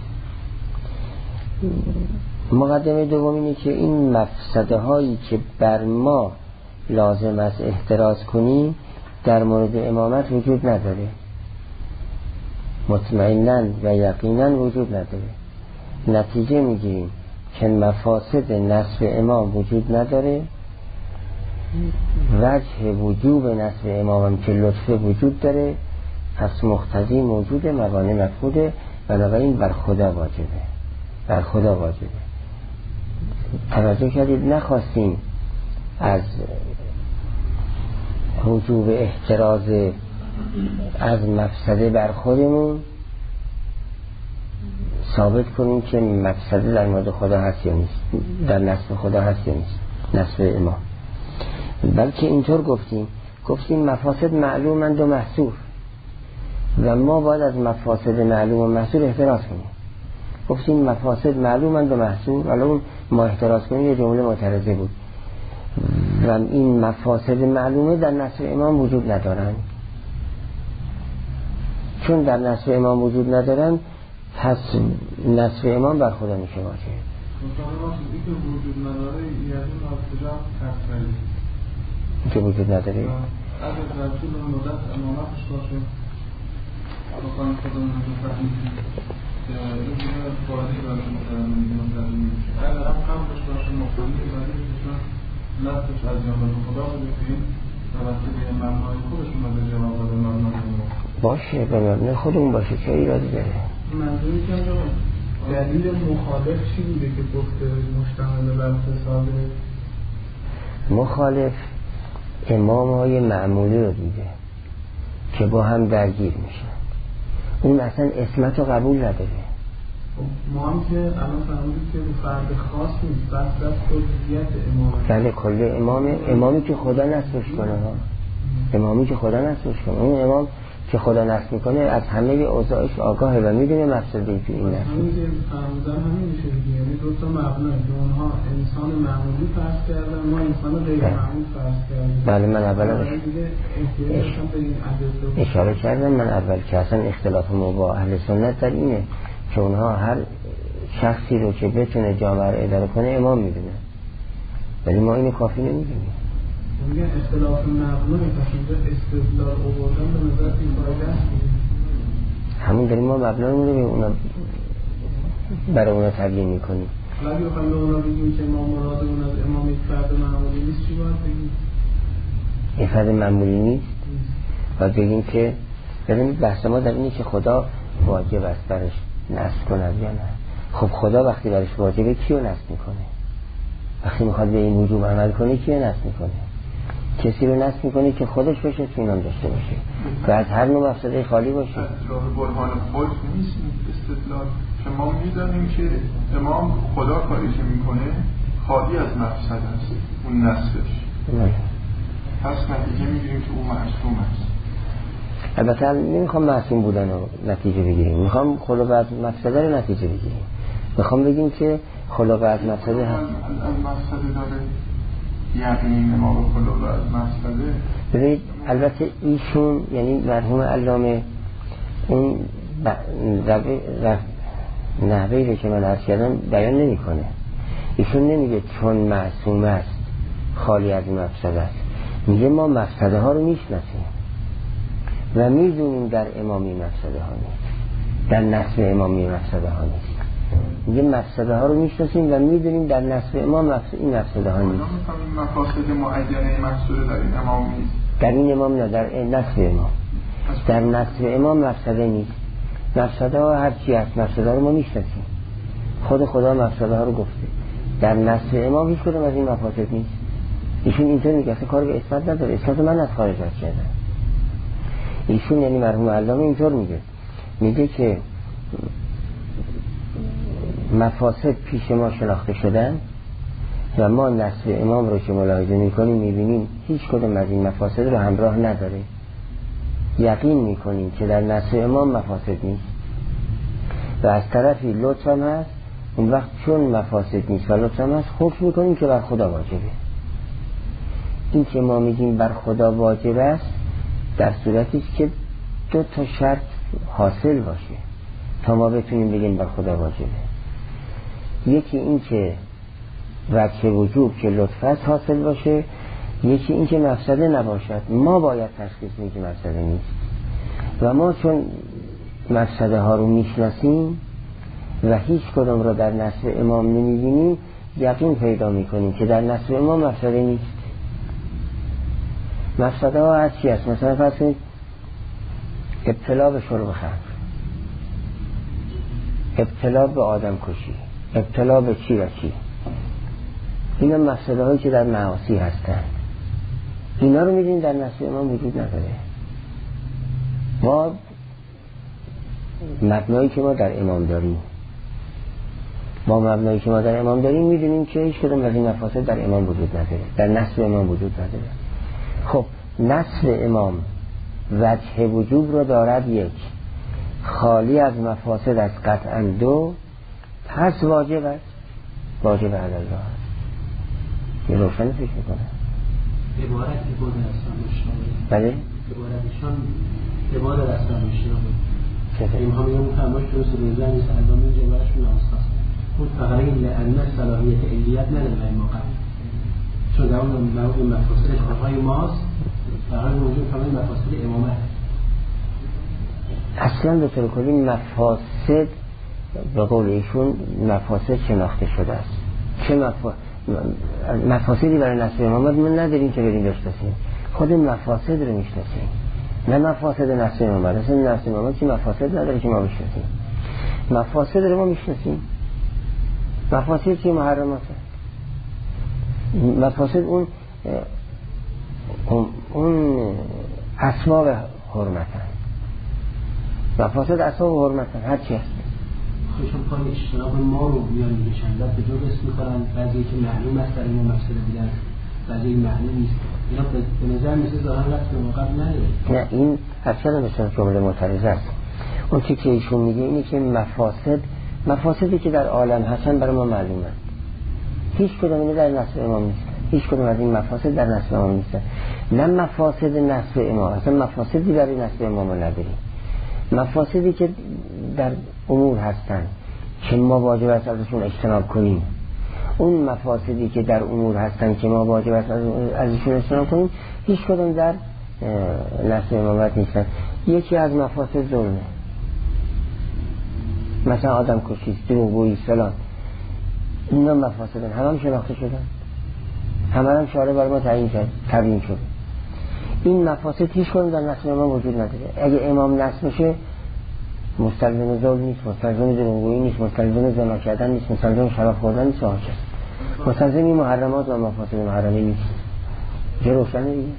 مقدمه دوم اینه که این مفسده هایی که بر ما لازم است احتراز کنیم در مورد امامت وجود نداره، مطمئناً و یقیناً وجود نداره. نتیجه میگیریم که مفاسد نصب امام وجود نداره، وجه وجوب نصب امام که لطفه وجود داره، پس مقتضی موجود، موانع مفقوده، بنابراین بر خدا واجبه. بر خدا واجبه. توجه کردید نخواستیم از وجوب احتراز از مفسده بر خودمون ثابت کنیم که مفسده در مورد خدا هست یا نیست، در نصب خدا هست یا نیست، نصب امام. بلکه اینطور گفتیم مفاسد معلومند و محصور و ما باید از مفاسد معلوم و محصور احتراز کنیم. گفتیم مفاسد معلومند و محصور، ولی اون ما احتراز کنیم یه جمله معترضه بود و این مفاسد معلومه در نصب امام وجود ندارن. چون در نصب امام وجود ندارن پس نصب امام بر خدا میشه واجب. که وجود نداره یعنی ناصجا تفصیلی که وجود نداره اگر در طول مدت امامتش باشه بخواهیم خودمون رو فهمیم که این فایده باشه متعلم میشه. اگر هم قبلش باشه مفهومی ولی چون لفتش از جانب خدا بوده که این توسط به مبنای خودش اومده جواب داده مبنای باشه، به مبنای خودمون باشه، چه ایرادی داره؟ منظوری که دلیل مخالف چی بوده که گفته مشتمل بر فساد؟ مخالف امام های معمولی رو دیده که با هم درگیر میشن، اون اصلا اسمت رو قبول نداره. ما هم که الان فهمیدیم که فرد خاص نیست، بس کلیت امام. بله کل امامی که خدا نصبش کنه ها، امامی که خدا نصبش کنه. اون امام که خدا نصب میکنه از همه اوضاعش آگاهه و میدونه مفسده‌ای که این نصب. همین میشه دیگه، یعنی دو تا مبنا که اونها انسان معمولی فرض کردن، ما انسان غیر معمول فرض کردیم. بله من اول اشاره کردم، من اول که اصلا اختلاف ما با اهل سنت در اینه که اونها هر شخصی رو که بتونه جامعه رو اداره کنه امام میدونه، ولی ما اینو کافی نمیدونیم. میگن اختلاف مبنا پس استدلال آوردن به نظر این فایده است. همون داریم ما مبنا رو به اونا برای اونا تبیین میکنیم. ولی بخوایم به اونا بگیم که ما مراد اون از امام یک فرد معمولی نیست، چی باید بگیم؟ یک فرد معمولی نیست باید بگیم که ببینید بحث ما در اینه که خدا واجب است برش نصب کند یا نه. خب خدا وقتی برش واجبه کیو نصب میکنه؟ وقتی میخواد به این وجوب عمل کنه کیو نصب میکنه؟ کسی رو نصب میکنه که خودش بشه اطمینان داشته باشه و از هر نوع مفسده خالی باشه. راه برهان خود نیست استدلال که ما میدانیم که امام خدا کاری که میکنه خالی از مفسد است اون نصفش، پس نتیجه میگیریم که او معصوم است. البته نمیخوام معصوم بودن رو نتیجه بگیریم، میخوام خلق از مفسده رو نتیجه بگیریم. میخوام بگیم که خلق از مفسده هست. از مفسده داره یقین ما به خلق از مفسده. ببینید البته ایشون یعنی مرحوم علامه اون نحوهی رو که من عرض کردم بیان نمی کنه. ایشون نمیگه چون معصوم است خالی از مفسده است، میگه ما مفسده ها رو میشناسیم و میدونیم در امامی مفسده ها نیست، در نصب امامی مفسده ها نیست. میگه مفسده ها رو میشناسیم و میدونیم در نصب امام این مفسده ها نیست. مفاسد معینه مفسوده در این امام نیست، در این امام نه، در نصب امام. در نصب امام مفسده نیست. مفسده ها هر چی هست مفسده ها رو ما میشناسیم، خود خدا مفسده ها رو گفته. در نصب امام هیچ کدوم از این مفاسد نیست. ایشون اینطور میگه اصلا کار به اثبات نداره، اثبات من از خارج از کردن. ایشون یعنی مرحوم علامه اینطور میگه که مفاسد پیش ما شناخته شدن و ما نصب امام رو که ملاحظه میکنیم میبینیم هیچ کدوم از این مفاسد رو همراه نداره. یقین میکنیم که در نصب امام مفاسد نیست و از طرفی لطف هم هست. اون وقت چون مفاسد نیست و لطف هم هست حکم میکنیم که بر خدا واجبه. این که ما میگیم بر خدا واجب است در صورتی که دو تا شرط حاصل باشه تا ما بتونیم بگیم بر خدا واجبه. یکی این که وجه وجوب که لطف است حاصل باشه، یکی این که مفسده نباشد. ما باید تشخیص بدیم که مفسده نیست و ما چون مفسده ها رو میشناسیم و هیچ کدام رو در نصب امام نمیبینیم یقین پیدا میکنیم که در نصب امام مفسده نیست. مفسده ها از چی هست؟ مثلا فرض کنید ابتلا به شرب خمر، ابتلا به آدم کشی، ابتلا به چی و چی. اینا مفسده هایی که در معاصی هستن، اینا رو میدونیم در نصب امام وجود نداره. ما مبنایی که ما در امام داریم میدونیم که هیچ کدوم از این مفاسد در امام وجود نداره، در نصب امام وجود نداره. خب نصب امام وجه وجوب رو دارد یک، خالی از مفاسد از قطعا دو، پس واجب است، واجب علی الله است. یه روشن فکر میکنه عبارت اصلا مشتاقه. بله؟ عبارتشان عبارت اصلا مشتاقه. این همه اون فرماش که رسول الله نیست اعلام این جبهشون نامستاست. اون فقط این لعنه صلاحیت علیت نداره در این موقع. چون در اون مفاسد خواهی ماست فقط موجود فرمای مفاسد امامه. اصلا به طور کلی مفاسد به قول ایشون مفاسد شناخته شده است. چه مفاسدی برای نصب امامت من نداریم که بریم بشناسیم، خود مفاسد رو میشناسیم، نه مفاسد نصب امامت. اصلا نصب امامت که مفاسد نداره که ما بشناسیم، مفاسد رو ما میشناسیم. مفاسد که محرمات هست، مفاسد اون اسباب حرمت هست، مفاسد اسباب حرمت هست هر چی هست. خودشون پای اجتناب ما رو میان میگشن، بعد به دو قسم میکنن، بعضی که معلوم است در این مفسده بودن، بعضی معلوم نیست. اینا به نظر مثل ظاهر رفت به موقع نداره. نه این اصلا مثلا جمله معترضه است. اون که ایشون میگه اینه که مفاسد مفاسدی که در عالم هستن برای ما معلومه. هیچ کدوم اینا در نصب امام نیست. هیچ کدوم از این مفاسد در نصب امام نیست. نه مفاسد نصب امام، اصلا مفاسدی برای نصب امام نداریم. مفاسدی که در امور هستن که ما واجب است ازشون اجتناب کنیم، اون مفاسدی که در امور هستن که ما واجب است ازشون اجتناب کنیم، هیچ کدوم در نصب امامت نیستن. یکی از مفاسد ظلمه، مثلا آدم کشی، دروغگویی، فلان، اینا مفاسدن، همه شناخته شدن، همه هم شارع برای ما تعیین شد. این مفاسد هیچ کدوم در نصب امام وجود نداره. اگه امام نصب بشه مستلزم ظلم نیست، مستلزم دروغگویی نیست، مستلزم زنا کردن نیست، مستلزم شراب خوردن نیست، مستلزم این محرمات و مفاسد محرمه نیست. چه روشنه دیگه؟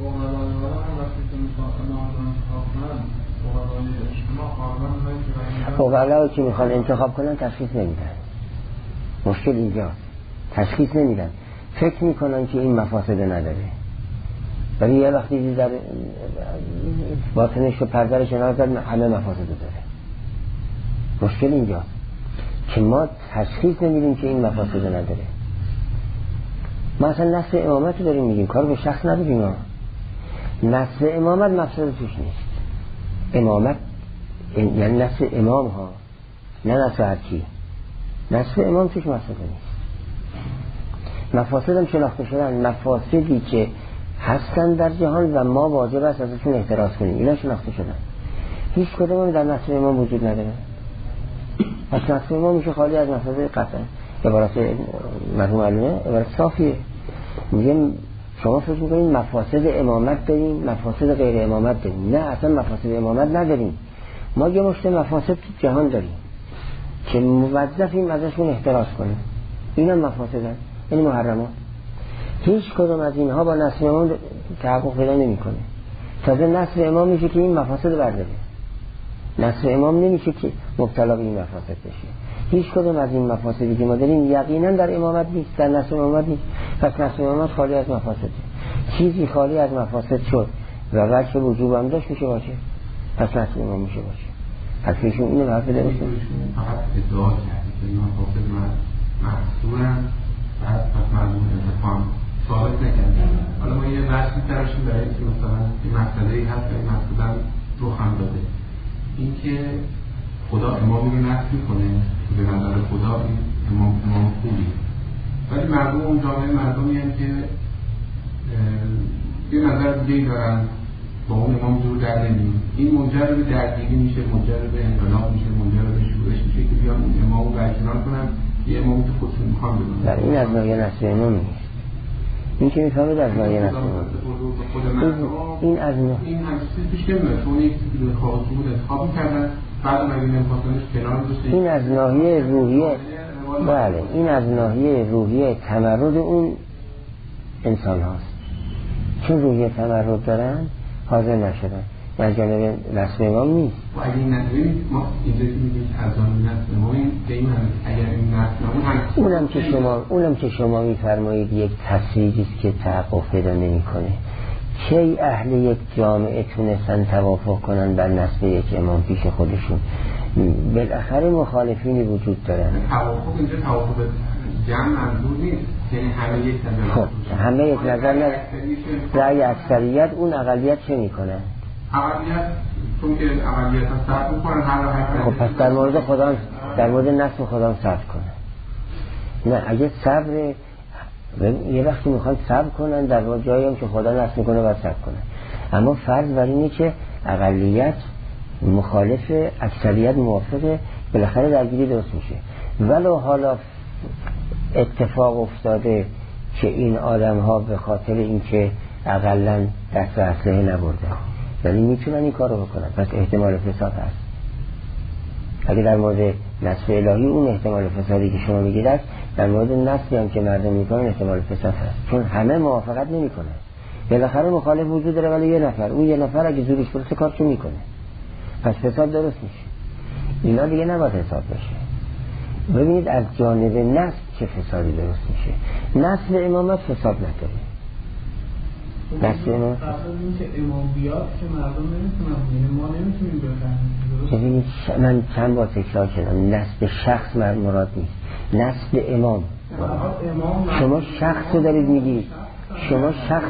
فقهاء که میخوان انتخاب کنن تشخیص نمیدن. مشکل اینجاست، تشخیص نمیدن، فکر میکنن که این مفاسد نداره، ولی یه وقتی در باطنش و پردرش نازد همه مفاسد داره. مشکل اینجاست که ما تشخیص نمیدیم که این مفاسد نداره. ما اصلا نصب امامت رو داریم میگیم، کار به شخص نداریم. ما نصب امامت مفسد توش نیست. امامت یعنی نصب امام ها، نه نصب هرکی. نصب امام توش مفسد نیست. مفاسد هم شناخته شدن، مفاسدی که هستن در جهان و ما واجب است ازشون احتراز کنیم، اینا شناخته شدن. هیچ کدوم در نصب امام وجود نداره. پس نصب امام میشه خالی از مفاسد قطعا. عبارت مرحوم علمه عبارت صافیه. میگم شما فکر میکنید مفاسد امامت داریم، مفاسد غیر امامت داریم. نه، اصلا مفاسد امامت نداریم. ما یه مشت مفاسد تو جهان داریم که موظفیم ازشون احتراز کنیم. اینا مفاسدن، این محرمات. هیچ کدوم از اینها با نصب امام تحقق پیدا نمیکنه. تازه نصب امام میشه که این مفاسد برداره. نصب امام نمیشه که مبتلا به این مفاسد بشه. هیچ کدوم از این مفاسدی که ما داریم یقینا در امامت نیست، در نصب امامت نیست. پس نصب امامت خالی از مفاسده. چیزی خالی از مفاسد شد و وجه وجوب هم داشت میشه باشه، پس نصب امام میشه باشه. پس ایشون اینو حرف داره میشه. فقط ادعا کرده که این مفاسد محصورن، بعد پس معلوم انتفام ثابت نکردن. حالا ما یه بحثی تراشیم برای که مثلا این مسئله‌ای هست که این مسئله رو هم داده، این که خدا امامی رو نفی میکنه که به نظر خدا این امام خوبی، ولی مردم اون جامعه مردمی هم که یه نظر دیگه دارن، با اون امام جور در نمیم. این منجر به درگیری میشه، منجر به انقلاب میشه، منجر به شورش میشه که بیان اون امام رو برکنار کنن، یه امامی تو خودشون میخوان بدونن. در این از نوعی نصب امام نیست. این که میفهمه در نوعی نصب امام این از نوع این همچیزی پیش نمیده، چون یک چیزی خواهد بود انتخاب کردن، بعد اگه نمیخواستنش کنار بشه. این از ناحیه روحیه، بله، این از ناحیه روحیه تمرد اون انسان هاست. چون روحیه تمرد دارن حاضر نشدن، در جانب نصب امام نیست. و اگه این نصب ما اینجا که میگیم از آن نصب امام به این هم اگر این نصب اونم که شما میفرمایید یک تصریحی است که تحقق پیدا نمیکنه. چه اهل یک جامعه تونستن توافق کنن بر نصب یک امام پیش خودشون؟ بالاخره مخالفینی وجود دارن. توافق اینجا توافق جمع منظور نیست، یعنی همه یک نظر. خب همه یک نظر نه، رأی اکثریت اون اقلیت چه میکنن؟ اقلیت چون که اقلیت ها صرف میکنن هر خب پس در مورد خدا، در مورد نصب خدا صبر کنن. نه، اگه صبر یه وقتی میخوان صبر کنن در جایی هم که خدا نصب میکنه باید صبر کنن، اما فرض بر اینه که اقلیت مخالف اکثریت موافقه، بالاخره درگیری درست میشه. ولو حالا اتفاق افتاده که این آدم ها به خاطر اینکه اقلن دست اسلحه نبردن، ولی میتونن این کارو بکنن، پس احتمال فساد هست. اگه در مورد نصب الهی اون احتمال فسادی که شما میگید است، در مورد نصبی هم که مردم میکنن احتمال فساد هست، چون همه موافقت نمیکنن. بالاخره مخالف وجود داره، ولی یه نفر، اون یه نفر اگه زورش برسه کارشو میکنه، پس فساد درست میشه. اینا دیگه نباید حساب بشه. ببینید از جانب نصب چه فسادی درست میشه. نصب امامت فساد نداره، نسل امام این که امام بیاد که مردم نمیتونن، ما نمیتونیم بفهمیم. ببینید من چند بار تکرار کردم نسل شخص مراد نیست، نسل امام. شما شخص رو دارید میگید، شما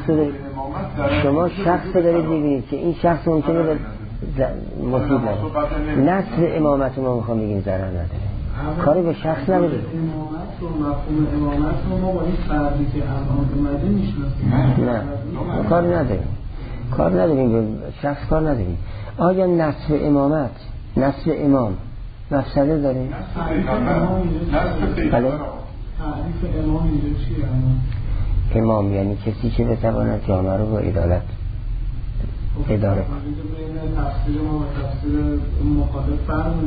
شخص رو دارید میبینید که این شخص ممکنه به مفید نده. نسل امامت ما میخوام بگیم ضرر نداره، کاری به شخص نداره. امامت و مفهوم امامت رو ما با این فردی که الان اومده میشناسیم. نه کار نداریم به شخص کار نداریم. آیا نسل امامت، نسل امام مفسده داره؟ بله. تعریف امام اینجا چیه؟ امام یعنی کسی که بتواند جامعه رو با عدالت اداره کنه. تفسیر ما و تفسیر مخالف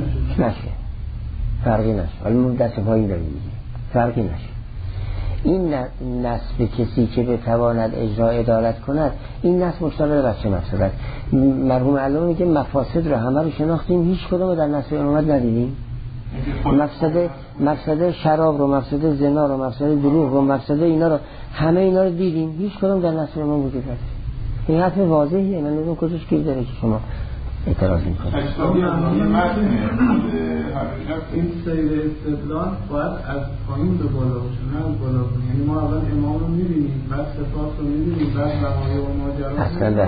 فرقی نشه. حالا دست پایی داریم میگه فرقی نشه. این نسل کسی که بتواند اجرا عدالت کند، این نسل مشتمل بر چه مفسد؟ مرحوم علامه میگه مفاسد رو همه رو شناختیم، هیچ کدوم در نسل امامت ندیدیم. مفسد شراب رو، مفسد زنا رو، مفسد دروغ رو، مفسد اینا رو، همه اینا رو دیدیم، هیچ کدوم در نسل امام وجود نداره. این حرف واضحیه، من نمیدونم کجاش گیر داره که شما اعتراض میکنید. این سیر استدلال باید از پایین به بالا باشه، نه از بالا باشه. یعنی ما اول امام رو میبینیم، بعد صفات رو میبینیم، بعد بقایه و ماجرا.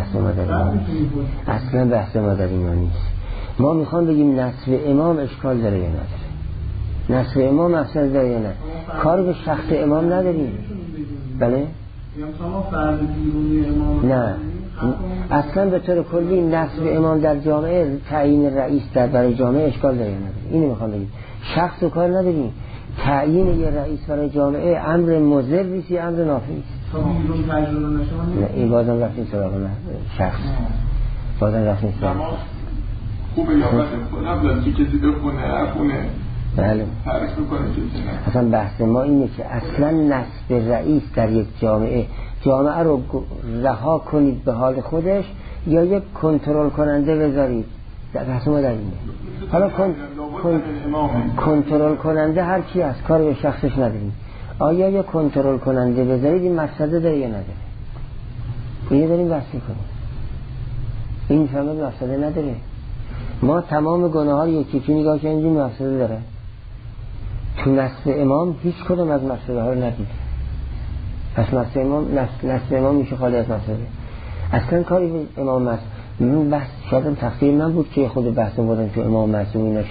اصلا بحث ما در اینا نیست. ما میخوام بگیم نسل امام اشکال داره یا نداره، نسل امام افسر داره یا نه. کار به شخص امام نداریم. بله؟ نه اصلا به طور کلی نسل امام در جامعه، تعیین رئیس در برای جامعه اشکال داره یا نداره. اینو میخوام بگیم. شخص رو کار نداریم. تعیین یه رئیس برای جامعه امر مضر نیست یا امر نافع نیست. نه این بازم رفتیم سراغ شخص، بازم رفتیم سراغ خوبه یا بده نبودن که کسی بخونه بله. اصلا بحث ما اینه که اصلا نصب رئیس در یک جامعه رو رها کنید به حال خودش یا یک کنترل کننده بذارید. بحث ما در اینه. حالا کنترل کننده هر کی هست، کار به شخصش نداریم. آیا یک کنترل کننده بذارید این مفسده داره یا نداره؟ اینه داریم بحث کنیم. این فهمت مفسده نداره. ما تمام گناه ها یکی نگاه کنیم مفسده داره. تو نسل امام هیچ کدوم از مفسده ها رو ندید. پس نسل امام میشه خالی از مفسده. اصلا کاری به امام است. من بحث شاید تقصیر من بود که خود بحث بودم که امام معصوم اینا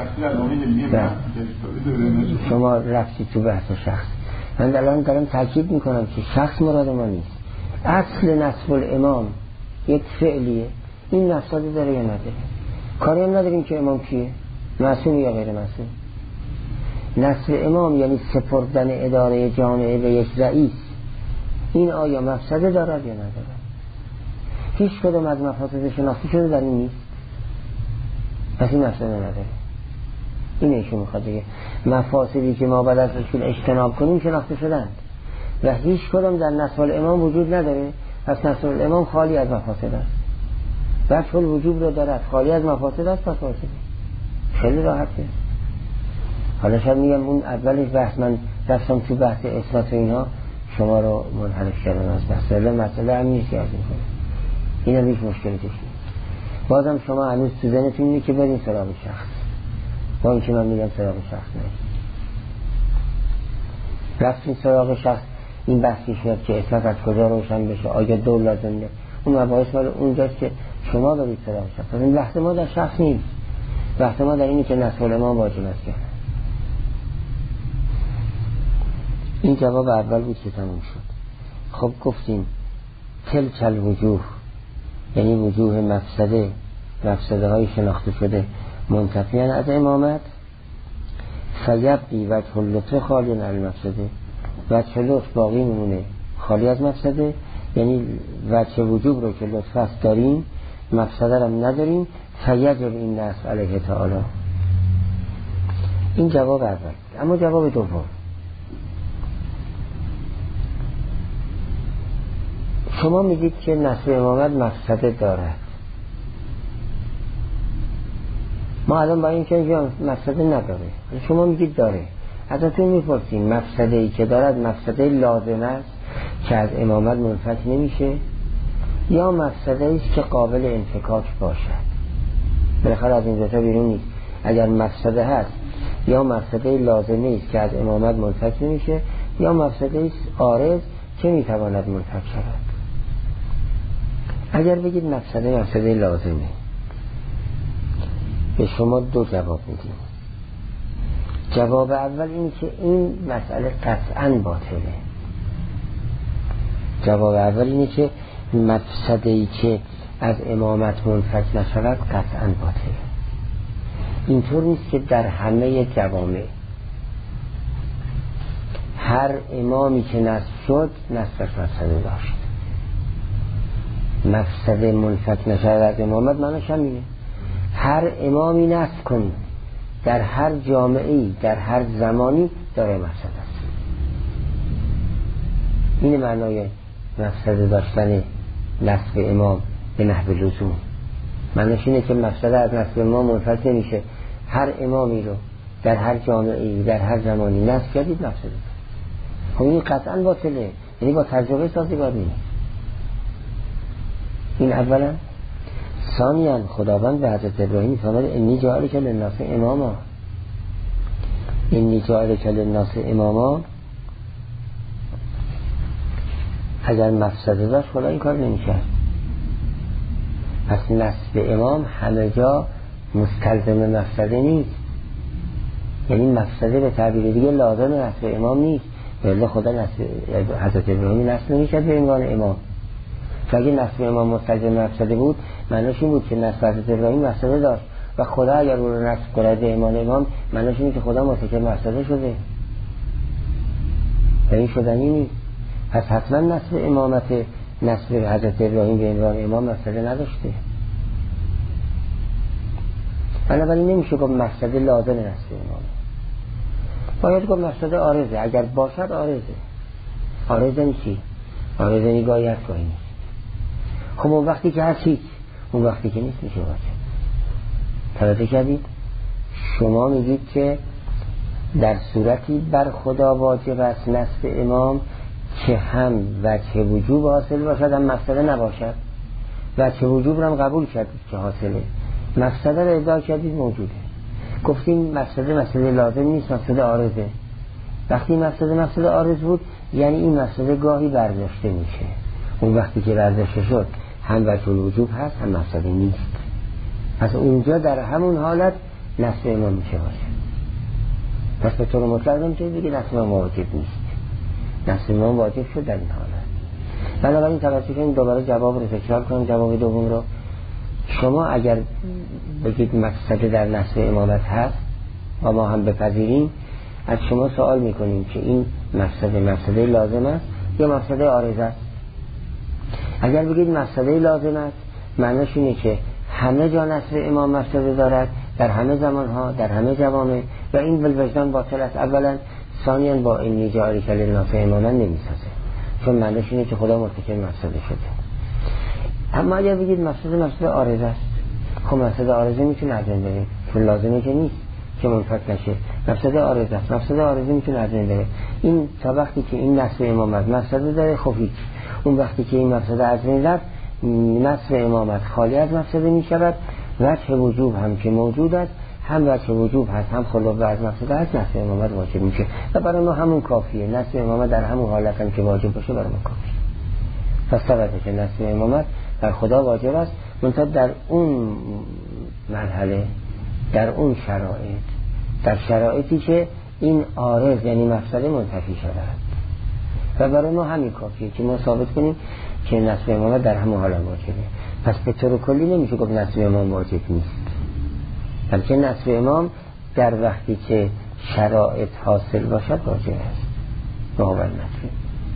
شما رفتی تو بحث شخص. من الان دارم تاکید میکنم که شخص مراد ما نیست. اصل نسب الامام یک فعلیه. این مفسده داره یا نداره؟ کاری هم نداریم که امام کیه، معصوم یا غیر معصوم. نسل امام یعنی سپردن اداره جامعه به یک رئیس. این آیا مفسده دارد یا ندارد؟ هیچ کدوم از مفاسد شناخته شده در این نیست. پس این مفسده نداره. این ایشون میخواد دیگه مفاسدی که ما بعد ازشون اجتناب کنیم شناخته شدند و هیچ کدوم در نسل امام وجود نداره. پس نسل امام خالی از مفاسد است. وجه الوجوب رو دارد، خالی از مفاسد است. پس مفاسد خیلی راحته. حالا شاید میگم اون اولش بحث من رفتم تو بحث اثبات اینها شما رو منحرف کردم از بحث. مسئله هم نیست که از این کنه. این هم هیچ مشکلی توش نیست. بازم شما هنوز تو ذهنتون اینه که برین سراغ شخص. با این که من میگم سراغ شخص نیست. رفتین سراغ شخص. این بحثی شد که اثبات از کجا روشن بشه، آیا دور لازم نه. اون مباحث مال اونجاست که شما برید سراغ شخص. این بحث ما در شخص نیست. بحث ما در اینه که نسل ما واجب است کرد. این جواب اول بود که تموم شد. خب گفتیم تلک الوجوه یعنی وجوه مفسده های شناخته شده منتفیان از امامت. فیبقی وجه اللطف خالی از مفسده، وجه لطف باقی میمونه خالی از مفسده. یعنی وجه وجوب رو که لطف است داریم، مفسده رو نداریم. فیجب این نصب علیه تعالی. این جواب اول. اما جواب دوم، شما میگید که نسل امامت مفسده دارد. ما الان با این که مفسده نداره، شما میگید داره. ازتون میپرسیم مفسده ای که دارد مفسده لازم است که از امامت منفک نمیشه یا مفسده است که قابل انفکاک باشد. بالاخره از این دوتا بیرون نیست. اگر مفسده هست یا مفسده لازمه است که از امامت منفک نمیشه، یا مفسده است عارض که میتواند منفک شود. اگر بگید مفسده لازمه، به شما دو جواب میدیم. جواب اول اینه که این مسئله قطعاً باطله. جواب اول اینه که مفسده‌ای که از امامت منفک نشود قطعاً باطله. اینطور نیست که در همه جوامع هر امامی که نصب شد نصبش مفسده داشت. مفسده منفک نشود از امامت معناش همینه. هر امامی نصب کنی در هر جامعه‌ای در هر زمانی داره مفسده است. این معنای مفسده داشتن نصب امام به نحو لزوم. معناش اینه که مفسده از نصب امام منفک نمیشه. هر امامی رو در هر جامعه‌ای در هر زمانی نصب کردید مفسده. خب این قطعاً باطله، یعنی با تجربه سازگار نیست. این اولا. ثانیاً خداوند به حضرت ابراهیم فرمود انی جاعلک للناس اماما. انی جاعلک للناس اماما اگر مفسده داشت خدا این کار نمی‌کرد. پس نصب امام همه جا مستلزم مفسده نیست. یعنی مفسده به تعبیر دیگه لازم نصب امام نیست. ولی خدا حضرت ابراهیم نصب نمی‌کرد به عنوان امام. اگه نصب امام مستلزم مفسده بود معناش این بود که نصب حضرت ابراهیم مفسده داشت و خدا اگر او رو نصب کنه به عنوان امام معناش اینه که خدا مرتکب مفسده شده. این شدنی نیست. پس حتما نصب امامت نصب حضرت ابراهیم به عنوان امام مفسده نداشته. بنابراین نمیشه گفت مفسده لازم نصب امام. باید گفت مفسده عارضه. اگر باشد عارضه. عارضه نیستی؟ عارضه نگاهی هست گاهی نیست. خب اون وقتی که هستید، اون وقتی که نیست میشه واجب. توجه کردید؟ شما میگید که در صورتی بر خدا واجب است نصب امام که هم وجه وجوب حاصل باشد هم مفسده نباشد. وجه وجوب رو هم قبول کردید که حاصله، مفسده رو ادعا کردید موجوده. گفتیم مفسده لازم نیست، مفسده عارضه. وقتی مفسده عارض بود یعنی این مفسده گاهی برداشته میشه. اون وقتی که برداشته شد هم وجه الوجوب هست هم مفسده نیست. پس اونجا در همون حالت نصب امام میشه باشه. پس به طور مطلق نمیشه بگید نصب امام واجب نیست. نصب امام واجب شد در این حالت. بنابراین توجه کنید دوباره جواب رو تکرار کنم. جواب دوم رو شما اگر بگید مفسده در نصب امامت هست و ما هم بپذیریم، از شما سوال میکنیم که این مفسده لازم است یا مفسده عارض است. اگر بگید مفسده لازم است معنیش اینه که همه جا نصب امام مفسده دارد، در همه زمانها در همه جوامع، و این بالوجدان باطل است اولا. ثانیاً با این جاعلک للناس اماما نمیسازه، چون معنیش اینه که خدا مرتکب مفسده شده. اما اگر بگید مفسده عارض است، خب مفسده عارضه میتونه از بین بره، چون لازمه که نیست که منفک نشه. مفسده عارض است، مفسده عارضه میتونه از بین بره. این تا وقتی که این نصب امامت مفسده داره خب هیچ. اون وقتی که این مفسده از بین رفت نصب امامت خالی از مفسده میشود. وجه وجوب هم که موجود است، هم وجه وجوب هست هم خلو از مفسده هست، نصب امامت واجب میشه و برای ما همون کافیه. نصب امامت در همون حالت هم که واجب باشه برای ما کافیه. پس ثابته که نصب امامت در خدا واجب است، منتها در اون مرحله، در اون شرایط، در شرایطی که این عارض یعنی مفسده منتفی شده است. و برای ما همین کافیه که ما ثابت کنیم که نصب امامت در همون حال واجبه. پس به طور کلی نمیشه گفت نصب امام واجب نیست، بلکه نصب امام در وقتی که شرایط حاصل باشد واجب است. نوبل نصب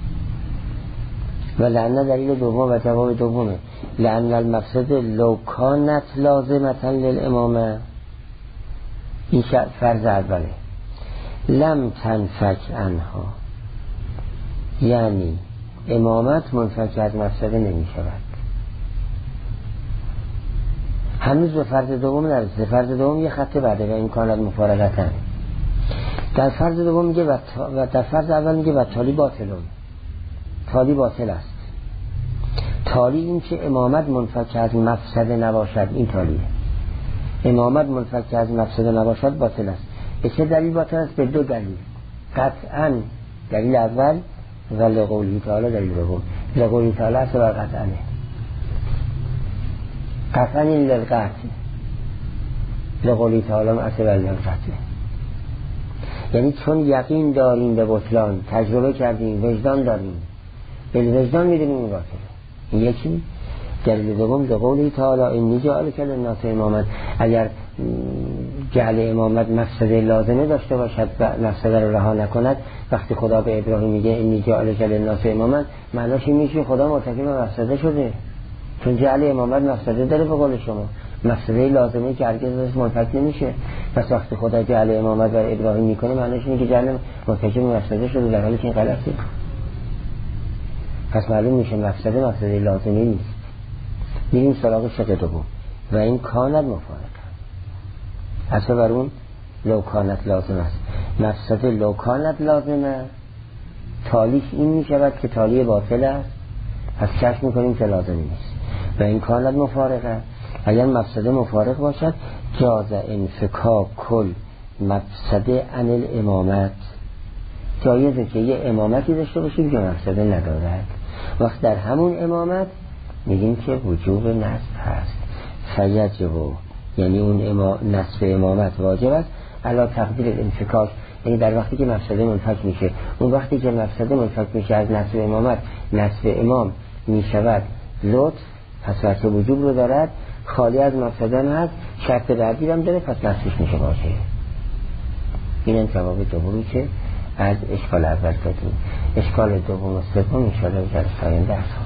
و لعنه دلیل دوم و جواب دومه. لعنه المفسد لو کانت لازمتا للامامه، این فرض اوله. لم تنفک عنها، یعنی امامت منفک از مفسده نمی شود. هنوز به فرض دوم نرسیده. فرض دوم یه خط بعده و این کانت مفارقتا. در فرض دوم میگه و در فرض اول میگه و تالی باطلون، تالی باطل است. تالی این که امامت منفک از مفسده نباشد، این تالیه. امامت منفک از مفسده نباشد باطل است. به چه دلیل باطل است؟ به دو دلیل. قطعا دلیل اول و لقولی تعالی دلیل دوم. لقولی تعالی است و قطعا قطعا این للقطع، لقولی تعالی است و للقطع. یعنی چون یقین داریم به بطلان، تجربه کردیم، وجدان داریم، به وجدان میدونیم این باطله. این یکی. دلیل دوم لقولی تعالی این جعل کرده الناس امامت. اگر جعل امامت مفسده لازمه داشته باشد و مفسده رو رها نکند، وقتی خدا به ابراهیم میگه اینی جعل کرده الناس امامت، معناش این میشه خدا مرتکب مفسده شده، چون جعل امامت مفسده داره. به قول شما مفسده لازمه که هرگز ازش منفک نمیشه. پس وقتی خدا جعل امامت بر ابراهیم میکنه، معناش اینه که جعل مرتکب مفسده شده، در حالی که این غلطه. پس معلوم میشه مفسده لازمه نیست. میریم سراغ شق دوم و این کانت مفارقه. اصلا بر اون لو کانت لازم است. مفسده لو کانت لازمه، تالیش این میشود که تالی باطل است، پس کشف میکنیم که لازمی نیست. و این کانت مفارقه، اگر مفسده مفارق باشد جاز انفکاک کل مفسده عن الامامت، جایزه که یه امامتی داشته باشیم که مفسده ندارد. وقت در همون امامت میگیم که وجوب نصب هست. فیجب، یعنی اون نصب امامت واجب است علا تقدیر الانفکاک، یعنی در وقتی که مفسده منفک میشه. اون وقتی که مفسده منفک میشه از نصب امامت، نصب امام میشود لطف، پس وقت وجوب رو دارد، خالی از مفسده هست، شرط بعدی هم داره، پس نصبش میشه باشه. این جواب دومی که از اشکال اول دادیم. اشکال دوم و سوم ان شاءالله در ساینده است.